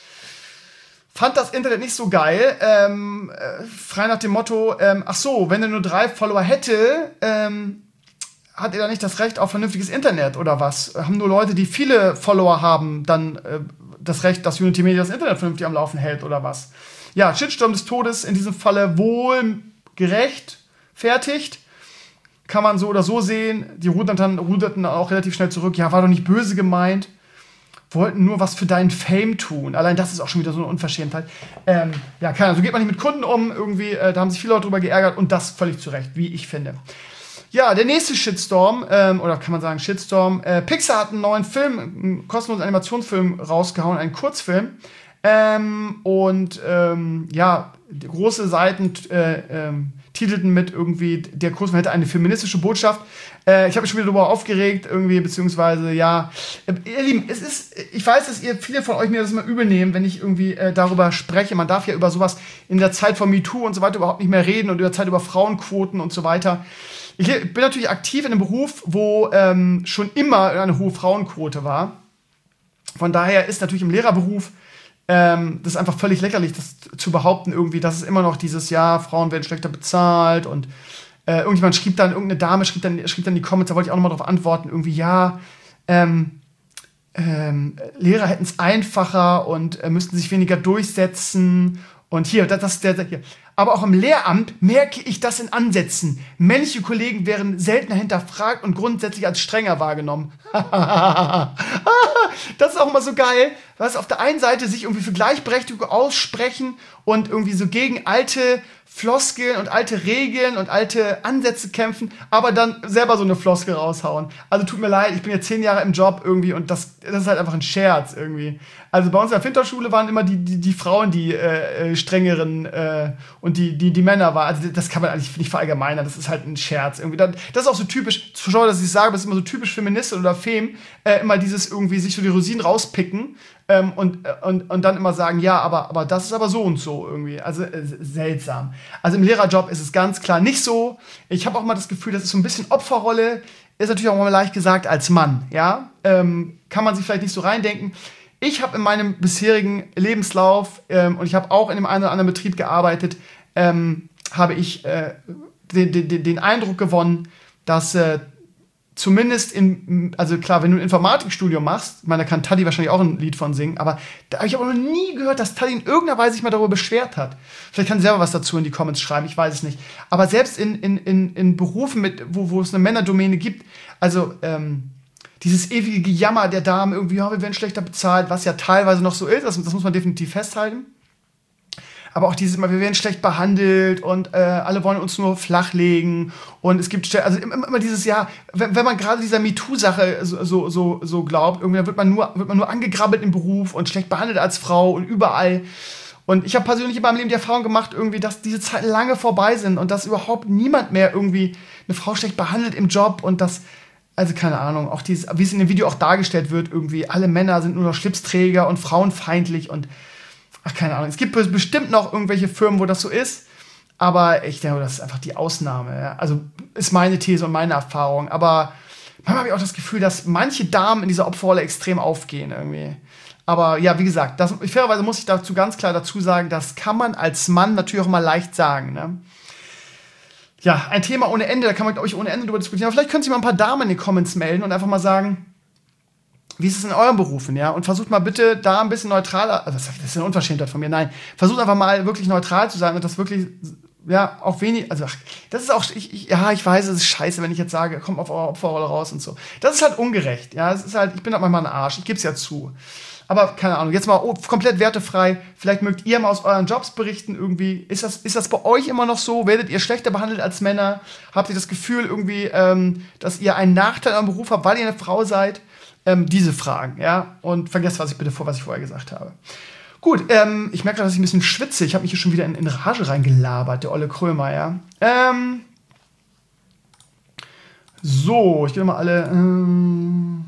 Fand das Internet nicht so geil. Ähm, äh, frei nach dem Motto, ähm, ach so, wenn er nur drei Follower hätte, ähm, hat er dann nicht das Recht auf vernünftiges Internet oder was? Haben nur Leute, die viele Follower haben, dann äh, das Recht, dass Unity Media das Internet vernünftig am Laufen hält oder was? Ja, Shitstorm des Todes, in diesem Falle wohl gerecht fertigt. Kann man so oder so sehen. Die ruderten, ruderten auch relativ schnell zurück. Ja, war doch nicht böse gemeint. Wollten nur was für deinen Fame tun. Allein das ist auch schon wieder so eine Unverschämtheit. Ähm, ja, keine Ahnung, so geht man nicht mit Kunden um. Irgendwie, äh, da haben sich viele Leute drüber geärgert und das völlig zu Recht, wie ich finde. Ja, der nächste Shitstorm, ähm, oder kann man sagen Shitstorm, äh, Pixar hat einen neuen Film, einen kostenlosen Animationsfilm rausgehauen, einen Kurzfilm. Ähm, und ähm, ja, große Seiten äh, ähm, titelten mit irgendwie, der Kurzfilm hätte eine feministische Botschaft. Äh, ich habe mich schon wieder darüber aufgeregt, irgendwie, beziehungsweise, ja, äh, ihr Lieben, es ist, ich weiß, dass ihr, viele von euch mir das immer übel nehmen, wenn ich irgendwie äh, darüber spreche. Man darf ja über sowas in der Zeit von MeToo und so weiter überhaupt nicht mehr reden und über Zeit über Frauenquoten und so weiter. Ich bin natürlich aktiv in einem Beruf, wo ähm, schon immer eine hohe Frauenquote war. Von daher ist natürlich im Lehrerberuf Ähm, das ist einfach völlig lächerlich, das zu behaupten irgendwie, dass es immer noch dieses Jahr, Frauen werden schlechter bezahlt und äh, irgendjemand schrieb dann, irgendeine Dame schrieb dann, schrieb dann in die Comments, da wollte ich auch nochmal drauf antworten, irgendwie, ja, ähm, ähm, Lehrer hätten es einfacher und äh, müssten sich weniger durchsetzen und hier, das, das der, hier. Aber auch im Lehramt merke ich das in Ansätzen. Männliche Kollegen werden seltener hinterfragt und grundsätzlich als strenger wahrgenommen. Das ist auch immer so geil, was auf der einen Seite sich irgendwie für Gleichberechtigung aussprechen und irgendwie so gegen alte Floskeln und alte Regeln und alte Ansätze kämpfen, aber dann selber so eine Floskel raushauen. Also tut mir leid, ich bin jetzt zehn Jahre im Job irgendwie und das, das ist halt einfach ein Scherz irgendwie. Also bei uns in der Finterschule waren immer die, die, die Frauen die äh, strengeren äh, und die, die, die Männer waren. Also das kann man eigentlich nicht verallgemeinern, das ist halt ein Scherz irgendwie. Das ist auch so typisch, schau, dass ich sage, das ist immer so typisch Feministin oder Fem, äh, immer dieses irgendwie sich so die Rosinen rauspicken ähm, und, und, und dann immer sagen, ja, aber, aber das ist aber so und so irgendwie. Also äh, seltsam. Also im Lehrerjob ist es ganz klar nicht so. Ich habe auch mal das Gefühl, das ist so ein bisschen Opferrolle. Ist natürlich auch mal leicht gesagt als Mann, ja. Ähm, kann man sich vielleicht nicht so reindenken. Ich habe in meinem bisherigen Lebenslauf, ähm, und ich habe auch in dem einen oder anderen Betrieb gearbeitet, ähm, habe ich äh, den, den, den Eindruck gewonnen, dass äh, zumindest in, also klar, wenn du ein Informatikstudium machst, ich meine, da kann Taddy wahrscheinlich auch ein Lied von singen, aber da habe ich aber noch nie gehört, dass Taddy in irgendeiner Weise sich mal darüber beschwert hat. Vielleicht kann sie selber was dazu in die Comments schreiben, ich weiß es nicht. Aber selbst in, in, in, in Berufen, mit, wo, wo es eine Männerdomäne gibt, also ähm, dieses ewige Gejammer der Damen, irgendwie, ja, wir werden schlechter bezahlt, was ja teilweise noch so ist, das, das muss man definitiv festhalten. Aber auch dieses immer, wir werden schlecht behandelt und äh, alle wollen uns nur flachlegen. Und es gibt, also immer, immer dieses, ja, wenn, wenn man gerade dieser MeToo-Sache so, so, so, so glaubt, irgendwie, dann wird man, nur, wird man nur angegrabbelt im Beruf und schlecht behandelt als Frau und überall. Und ich habe persönlich in meinem Leben die Erfahrung gemacht, irgendwie, dass diese Zeiten lange vorbei sind und dass überhaupt niemand mehr irgendwie eine Frau schlecht behandelt im Job und dass, also keine Ahnung, auch dieses, wie es in dem Video auch dargestellt wird, irgendwie, alle Männer sind nur noch Schlipsträger und frauenfeindlich und ach, keine Ahnung. Es gibt bestimmt noch irgendwelche Firmen, wo das so ist, aber ich denke, das ist einfach die Ausnahme. Ja? Also ist meine These und meine Erfahrung, aber manchmal habe ich auch das Gefühl, dass manche Damen in dieser Opferrolle extrem aufgehen irgendwie. Aber ja, wie gesagt, das, fairerweise muss ich dazu ganz klar dazu sagen, das kann man als Mann natürlich auch mal leicht sagen, ne? Ja, ein Thema ohne Ende, da kann man, glaube ich, ohne Ende drüber diskutieren. Aber vielleicht können sich mal ein paar Damen in die Comments melden und einfach mal sagen, wie ist es in euren Berufen, ja? Und versucht mal bitte da ein bisschen neutraler, also das ist eine Unverschämtheit von mir, nein. Versucht einfach mal wirklich neutral zu sein und das wirklich, ja, auch wenig, also ach, das ist auch, ich, ich, ja, ich weiß, es ist scheiße, wenn ich jetzt sage, kommt auf eure Opferrolle raus und so. Das ist halt ungerecht, ja? Es ist halt, ich bin halt manchmal ein Arsch, ich geb's ja zu. Aber keine Ahnung, jetzt mal oh, komplett wertefrei. Vielleicht mögt ihr mal aus euren Jobs berichten irgendwie. Ist das, ist das bei euch immer noch so? Werdet ihr schlechter behandelt als Männer? Habt ihr das Gefühl irgendwie, ähm, dass ihr einen Nachteil am Beruf habt, weil ihr eine Frau seid? Ähm, diese Fragen, ja. Und vergesst, was ich bitte vor, was ich vorher gesagt habe. Gut, ähm, ich merke gerade, dass ich ein bisschen schwitze. Ich habe mich hier schon wieder in, in Rage reingelabert, der olle Krömer, ja. Ähm, so, ich gehe mal alle. Ähm,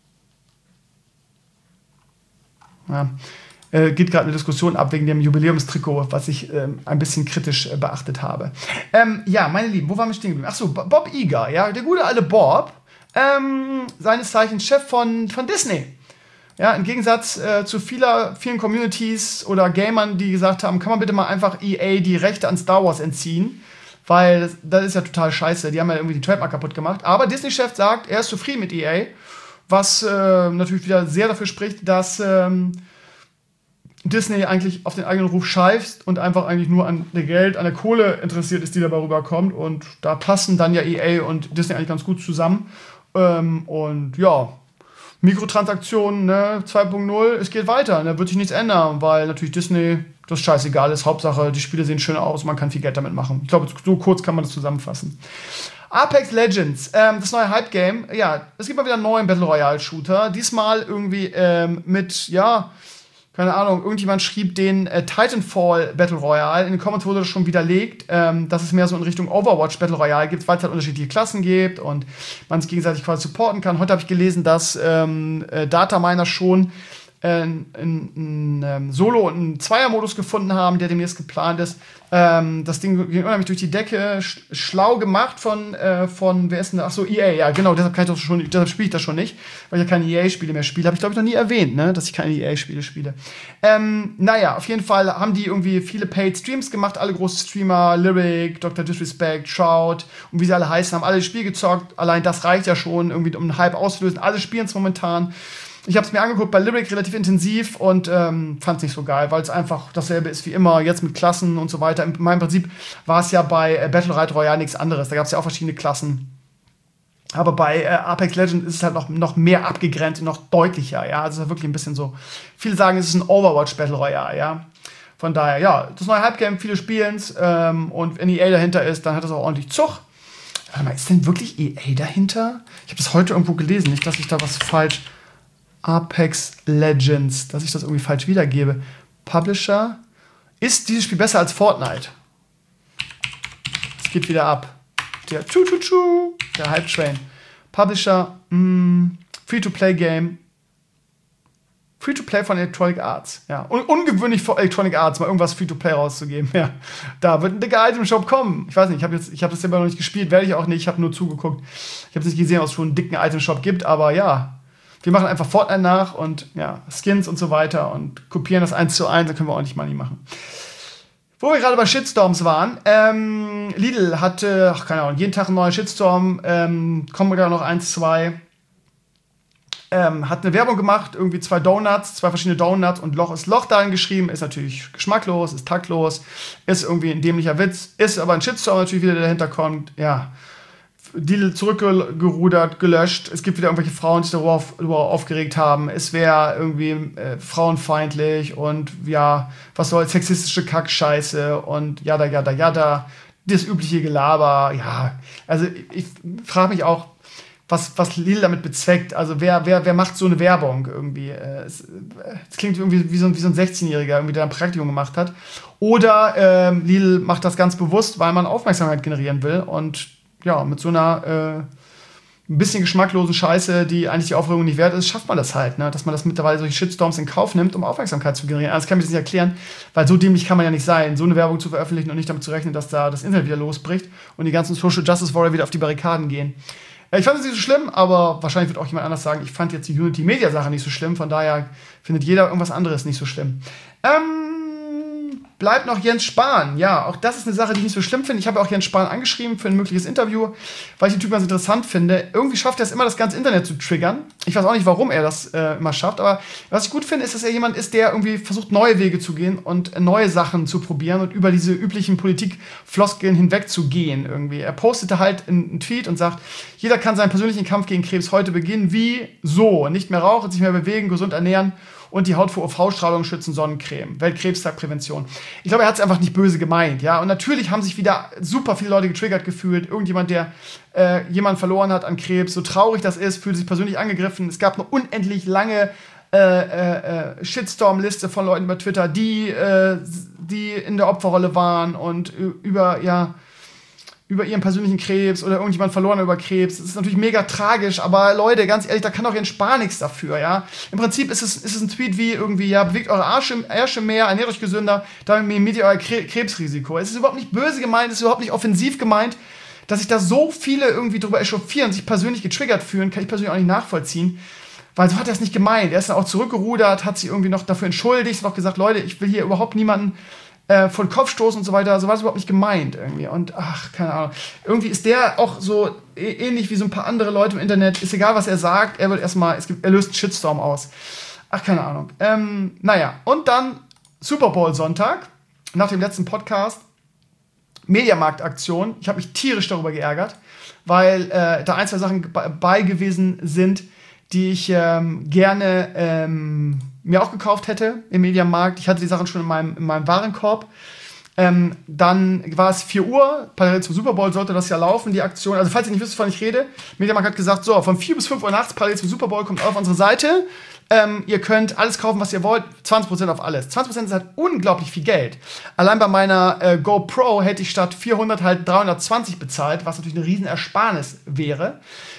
Ja, äh, geht gerade eine Diskussion ab wegen dem Jubiläumstrikot, was ich ähm, ein bisschen kritisch äh, beachtet habe. Ähm, ja, meine Lieben, wo waren wir stehen geblieben? Achso, Bob Iger, ja, der gute alte Bob, ähm, seines Zeichens Chef von, von Disney. Ja, im Gegensatz äh, zu vieler, vielen Communities oder Gamern, die gesagt haben, kann man bitte mal einfach E A die Rechte an Star Wars entziehen, weil das, das ist ja total scheiße, die haben ja irgendwie die Trademark kaputt gemacht. Aber Disney-Chef sagt, er ist zufrieden mit E A, was äh, natürlich wieder sehr dafür spricht, dass ähm, Disney eigentlich auf den eigenen Ruf scheißt und einfach eigentlich nur an der Geld, an der Kohle interessiert ist, die dabei rüberkommt. Und da passen dann ja E A und Disney eigentlich ganz gut zusammen. Ähm, und ja, Mikrotransaktionen, ne, zwei Punkt null, es geht weiter. Da wird sich nichts ändern, weil natürlich Disney das scheißegal ist. Hauptsache, die Spiele sehen schön aus, man kann viel Geld damit machen. Ich glaube, so kurz kann man das zusammenfassen. Apex Legends, ähm, das neue Hype-Game. Ja, es gibt mal wieder einen neuen Battle Royale-Shooter. Diesmal irgendwie ähm, mit, ja, keine Ahnung, irgendjemand schrieb den äh, Titanfall Battle Royale. In den Comments wurde das schon widerlegt, ähm, dass es mehr so in Richtung Overwatch Battle Royale gibt, weil es halt unterschiedliche Klassen gibt und man sich gegenseitig quasi supporten kann. Heute habe ich gelesen, dass ähm, äh, Dataminer schon einen ein, ein Solo- und einen Zweier-Modus gefunden haben, der demnächst geplant ist. Ähm, das Ding ging unheimlich durch die Decke, sch- schlau gemacht von, äh, von, wer ist denn, ach so, E A, ja, genau, deshalb kann ich das schon, deshalb spiele ich das schon nicht, weil ich ja keine E A-Spiele mehr spiele. Habe ich, glaube ich, noch nie erwähnt, ne, dass ich keine E A-Spiele spiele. Ähm, naja, auf jeden Fall haben die irgendwie viele Paid-Streams gemacht, alle große Streamer, Lyric, Doktor Disrespect, Shroud und wie sie alle heißen, haben alle das Spiel gezockt. Allein das reicht ja schon, irgendwie, um einen Hype auszulösen. Alle spielen es momentan. Ich habe es mir angeguckt bei Lyric relativ intensiv und ähm, fand es nicht so geil, weil es einfach dasselbe ist wie immer, jetzt mit Klassen und so weiter. In meinem Prinzip war es ja bei äh, Battlerite Royale nichts anderes. Da gab es ja auch verschiedene Klassen. Aber bei äh, Apex Legends ist es halt noch, noch mehr abgegrenzt und noch deutlicher. Ja? Also es ist wirklich ein bisschen so. Viele sagen, es ist ein Overwatch Battle Royale. Ja? Von daher, ja, das neue Hype-Game, viele spielen's. Ähm, und wenn E A dahinter ist, dann hat das auch ordentlich Zug. Warte mal, ist denn wirklich E A dahinter? Ich habe das heute irgendwo gelesen. Nicht, dass ich da was falsch... Apex Legends, dass ich das irgendwie falsch wiedergebe. Publisher. Ist dieses Spiel besser als Fortnite? Es geht wieder ab. Der Chu Chu Chu, der Hype Train. Publisher, mh, Free-to-Play-Game. Free-to-Play von Electronic Arts. Ja. Un- ungewöhnlich für Electronic Arts, mal irgendwas Free-to-Play rauszugeben. Ja. Da wird ein dicker Item-Shop kommen. Ich weiß nicht, ich habe jetzt, ich habe das immer noch nicht gespielt, werde ich auch nicht. Ich habe nur zugeguckt. Ich habe nicht gesehen, ob es schon einen dicken Item-Shop gibt, aber ja. Wir machen einfach Fortnite nach und ja, Skins und so weiter und kopieren das eins zu eins, dann können wir ordentlich Money machen. Wo wir gerade bei Shitstorms waren, ähm, Lidl hatte, ach, keine Ahnung, jeden Tag ein neuer Shitstorm, ähm, kommen gerade noch eins, zwei, ähm, hat eine Werbung gemacht, irgendwie zwei Donuts, zwei verschiedene Donuts und Loch ist Loch darin geschrieben, ist natürlich geschmacklos, ist taktlos, ist irgendwie ein dämlicher Witz, ist aber ein Shitstorm natürlich wieder, der dahinter kommt, ja. Lidl zurückgerudert, gelöscht. Es gibt wieder irgendwelche Frauen, die sich darüber, auf, darüber aufgeregt haben. Es wäre irgendwie äh, frauenfeindlich und ja, was soll sexistische Kackscheiße und jada, jada, jada. Das übliche Gelaber. Ja, also ich, ich frage mich auch, was, was Lidl damit bezweckt. Also wer, wer, wer macht so eine Werbung irgendwie? Es, es klingt irgendwie wie so, ein, wie so ein sechzehnjähriger, irgendwie, der ein Praktikum gemacht hat. Oder ähm, Lidl macht das ganz bewusst, weil man Aufmerksamkeit generieren will und ja, mit so einer äh, ein bisschen geschmacklosen Scheiße, die eigentlich die Aufregung nicht wert ist, schafft man das halt, ne? Dass man das mittlerweile solche Shitstorms in Kauf nimmt, um Aufmerksamkeit zu generieren. Das kann ich mir das nicht erklären, weil so dämlich kann man ja nicht sein, so eine Werbung zu veröffentlichen und nicht damit zu rechnen, dass da das Internet wieder losbricht und die ganzen Social Justice Warrior wieder auf die Barrikaden gehen. Ich fand es nicht so schlimm, aber wahrscheinlich wird auch jemand anders sagen, ich fand jetzt die Unity-Media-Sache nicht so schlimm, von daher findet jeder irgendwas anderes nicht so schlimm. Ähm, bleibt noch Jens Spahn. Ja, auch das ist eine Sache, die ich nicht so schlimm finde. Ich habe auch Jens Spahn angeschrieben für ein mögliches Interview, weil ich den Typ ganz interessant finde. Irgendwie schafft er es immer, das ganze Internet zu triggern. Ich weiß auch nicht, warum er das äh, immer schafft, aber was ich gut finde, ist, dass er jemand ist, der irgendwie versucht, neue Wege zu gehen und äh, neue Sachen zu probieren und über diese üblichen Politikfloskeln hinweg zu gehen irgendwie. Er postete halt einen Tweet und sagt, jeder kann seinen persönlichen Kampf gegen Krebs heute beginnen, wie so. Nicht mehr rauchen, sich mehr bewegen, gesund ernähren und die Haut vor U V-Strahlung schützen, Sonnencreme, Weltkrebstagprävention. Ich glaube, er hat es einfach nicht böse gemeint, ja. Und natürlich haben sich wieder super viele Leute getriggert gefühlt. Irgendjemand, der äh, jemanden verloren hat an Krebs, so traurig das ist, fühlt sich persönlich angegriffen. Es gab eine unendlich lange äh, äh, Shitstorm-Liste von Leuten bei Twitter, die, äh, die in der Opferrolle waren und über, ja, über ihren persönlichen Krebs oder irgendjemand verloren über Krebs. Das ist natürlich mega tragisch, aber Leute, ganz ehrlich, da kann doch Jens Spahn nichts dafür, ja. Im Prinzip ist es, ist es ein Tweet wie irgendwie, ja, bewegt eure Arsche, Ärsche mehr, ernährt euch gesünder, damit minimiert ihr euer Kre- Krebsrisiko. Es ist überhaupt nicht böse gemeint, es ist überhaupt nicht offensiv gemeint. Dass sich da so viele irgendwie drüber echauffieren, sich persönlich getriggert fühlen, kann ich persönlich auch nicht nachvollziehen. Weil so hat er es nicht gemeint. Er ist dann auch zurückgerudert, hat sich irgendwie noch dafür entschuldigt, hat auch gesagt, Leute, ich will hier überhaupt niemanden äh, vor den Kopf stoßen und so weiter. So war es überhaupt nicht gemeint irgendwie. Und ach, keine Ahnung. Irgendwie ist der auch so ähnlich wie so ein paar andere Leute im Internet. Ist egal, was er sagt, er wird erstmal, es gibt, er löst einen Shitstorm aus. Ach, keine Ahnung. Ähm, naja, und dann Super Bowl Sonntag, nach dem letzten Podcast, Mediamarkt-Aktion. Ich habe mich tierisch darüber geärgert, weil äh, da ein, zwei Sachen bei gewesen sind, die ich ähm, gerne ähm, mir auch gekauft hätte im Mediamarkt. Ich hatte die Sachen schon in meinem, in meinem Warenkorb. Ähm, dann war es vier Uhr, parallel zum Super Bowl sollte das ja laufen, die Aktion. Also falls ihr nicht wisst, wovon ich rede, Mediamarkt hat gesagt, so, von vier bis fünf Uhr nachts, parallel zum Super Bowl, kommt auf unsere Seite. Ähm, ihr könnt alles kaufen, was ihr wollt, zwanzig Prozent auf alles. zwanzig Prozent ist halt unglaublich viel Geld. Allein bei meiner äh, GoPro hätte ich statt vierhundert halt dreihundertzwanzig bezahlt, was natürlich eine riesen Ersparnis wäre.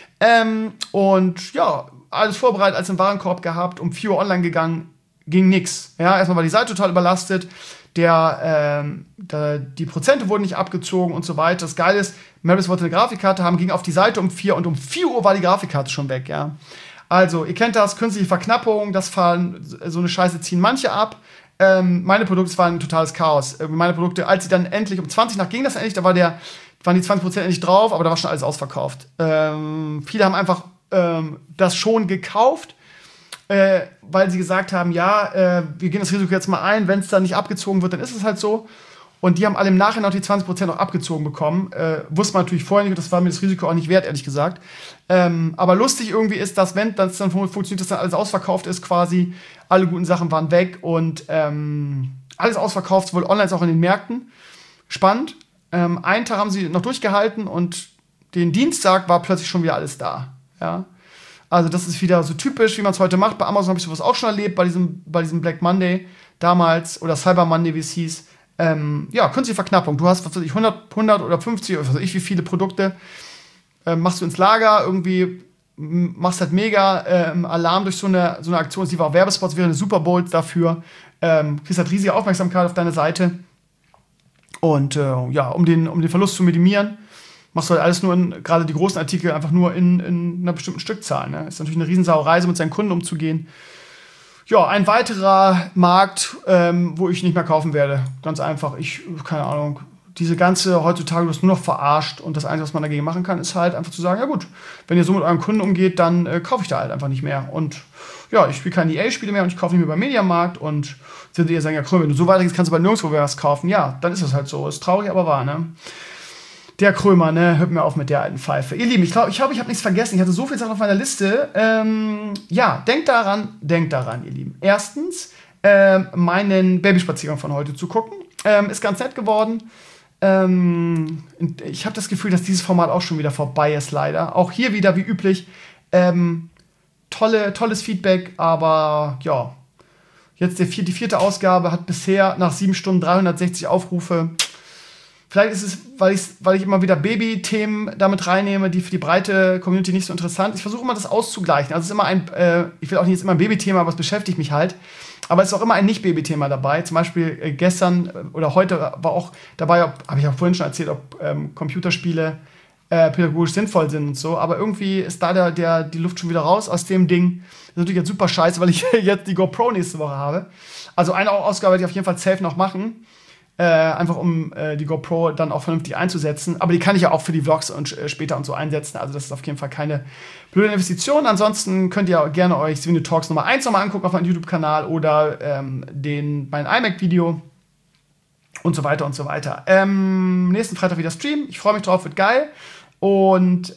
Ähm, und ja, alles vorbereitet, als im Warenkorb gehabt, um vier Uhr online gegangen, ging nix. Ja, erstmal war die Seite total überlastet, der, ähm, der, die Prozente wurden nicht abgezogen und so weiter. Das Geile ist, Maris wollte eine Grafikkarte haben, ging auf die Seite um vier und um vier Uhr war die Grafikkarte schon weg, ja. Also, ihr kennt das, künstliche Verknappung, das fallen, so eine Scheiße ziehen manche ab. Ähm, meine Produkte waren ein totales Chaos. Äh, meine Produkte, als sie dann endlich, um zwanzig nach ging das endlich, da war der, waren die zwanzig Prozent endlich drauf, aber da war schon alles ausverkauft. Ähm, viele haben einfach ähm, das schon gekauft, äh, weil sie gesagt haben, ja, äh, wir gehen das Risiko jetzt mal ein, wenn es dann nicht abgezogen wird, dann ist es halt so. Und die haben alle im Nachhinein auch die zwanzig Prozent auch abgezogen bekommen. Äh, wusste man natürlich vorher nicht, und das war mir das Risiko auch nicht wert, ehrlich gesagt. Ähm, aber lustig irgendwie ist, dass wenn das dann funktioniert, dass dann alles ausverkauft ist quasi, alle guten Sachen waren weg und ähm, alles ausverkauft, sowohl online als auch in den Märkten. Spannend. Ähm, einen Tag haben sie noch durchgehalten und den Dienstag war plötzlich schon wieder alles da. Ja. Also das ist wieder so typisch, wie man es heute macht. Bei Amazon habe ich sowas auch schon erlebt, bei diesem, bei diesem Black Monday damals oder Cyber Monday, wie es hieß. Ähm, ja, künstliche Verknappung. Du hast, was weiß ich, hundert, hundert oder fünfzig oder was weiß ich, wie viele Produkte ähm, machst du ins Lager, irgendwie m- machst halt mega ähm, Alarm durch so eine, so eine Aktion. Sie war auch Werbespots, wäre eine Super Bowl dafür. Ähm, kriegst halt riesige Aufmerksamkeit auf deine Seite. Und äh, ja, um den, um den Verlust zu minimieren, machst du halt alles nur in, gerade die großen Artikel, einfach nur in, in einer bestimmten Stückzahl. Ne? Ist natürlich eine Riesensauerei, so mit seinen Kunden umzugehen. Ja, ein weiterer Markt, ähm, wo ich nicht mehr kaufen werde. Ganz einfach. Ich, keine Ahnung, diese ganze, heutzutage wird nur noch verarscht und das Einzige, was man dagegen machen kann, ist halt einfach zu sagen, ja gut, wenn ihr so mit eurem Kunden umgeht, dann äh, kaufe ich da halt einfach nicht mehr. Und ja, ich spiele keine E A-Spiele mehr und ich kaufe nicht mehr beim Mediamarkt und sind ihr sagen, ja Krömer, wenn du so weitergehst, kannst du bald nirgendwo mehr was kaufen. Ja, dann ist es halt so. Ist traurig, aber wahr, ne? Der Krömer, ne, hört mir auf mit der alten Pfeife. Ihr Lieben, ich glaube, ich, glaub, ich habe nichts vergessen. Ich hatte so viele Sachen auf meiner Liste. Ähm, ja, denkt daran, denkt daran, ihr Lieben. Erstens, ähm, meinen Babyspaziergang von heute zu gucken. Ähm, ist ganz nett geworden. Ähm, ich habe das Gefühl, dass dieses Format auch schon wieder vorbei ist, leider. Auch hier wieder, wie üblich, ähm, tolle, tolles Feedback, aber ja, jetzt der vier, die vierte Ausgabe hat bisher nach sieben Stunden dreihundertsechzig Aufrufe. Vielleicht ist es, weil ich, weil ich immer wieder Baby-Themen damit reinnehme, die für die breite Community nicht so interessant. Ich versuche immer, das auszugleichen. Also es ist immer ein, äh, ich will auch nicht jetzt immer ein Baby-Thema, aber es beschäftigt mich halt. Aber es ist auch immer ein Nicht-Baby-Thema dabei. Zum Beispiel äh, gestern oder heute war auch dabei, habe ich auch vorhin schon erzählt, ob ähm, Computerspiele äh, pädagogisch sinnvoll sind und so. Aber irgendwie ist da der, der, die Luft schon wieder raus aus dem Ding. Das ist natürlich jetzt super scheiße, weil ich jetzt die GoPro nächste Woche habe. Also eine Ausgabe werde ich auf jeden Fall safe noch machen. Äh, einfach um äh, die GoPro dann auch vernünftig einzusetzen. Aber die kann ich ja auch für die Vlogs und äh, später und so einsetzen. Also das ist auf jeden Fall keine blöde Investition. Ansonsten könnt ihr auch gerne euch Sweeney Talks Nummer eins nochmal angucken auf meinem YouTube-Kanal oder ähm, den, mein iMac-Video und so weiter und so weiter. Ähm, nächsten Freitag wieder Stream. Ich freue mich drauf, wird geil. Und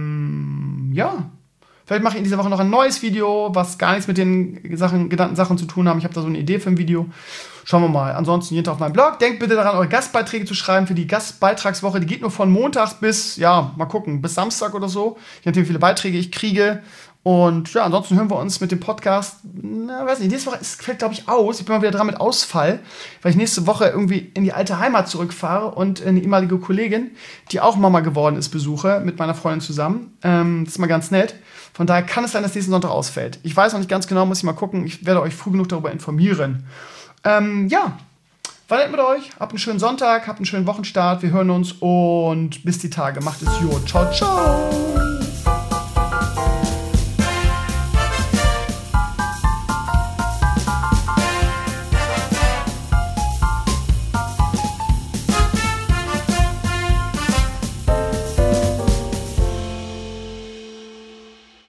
ähm, ja, vielleicht mache ich in dieser Woche noch ein neues Video, was gar nichts mit den Sachen, genannten Sachen zu tun haben. Ich habe da so eine Idee für ein Video. Schauen wir mal. Ansonsten jeden Tag auf meinem Blog. Denkt bitte daran, eure Gastbeiträge zu schreiben für die Gastbeitragswoche. Die geht nur von Montag bis, ja, mal gucken, bis Samstag oder so. Je nachdem, wie viele Beiträge ich kriege. Und ja, ansonsten hören wir uns mit dem Podcast, na, weiß nicht, nächste Woche ist, fällt, glaube ich, aus. Ich bin mal wieder dran mit Ausfall, weil ich nächste Woche irgendwie in die alte Heimat zurückfahre und eine ehemalige Kollegin, die auch Mama geworden ist, besuche, mit meiner Freundin zusammen. Ähm, das ist mal ganz nett. Von daher kann es sein, dass nächsten Sonntag ausfällt. Ich weiß noch nicht ganz genau, muss ich mal gucken. Ich werde euch früh genug darüber informieren. Ähm, ja, war nett mit euch. Habt einen schönen Sonntag, habt einen schönen Wochenstart. Wir hören uns und bis die Tage. Macht es gut. Ciao, ciao.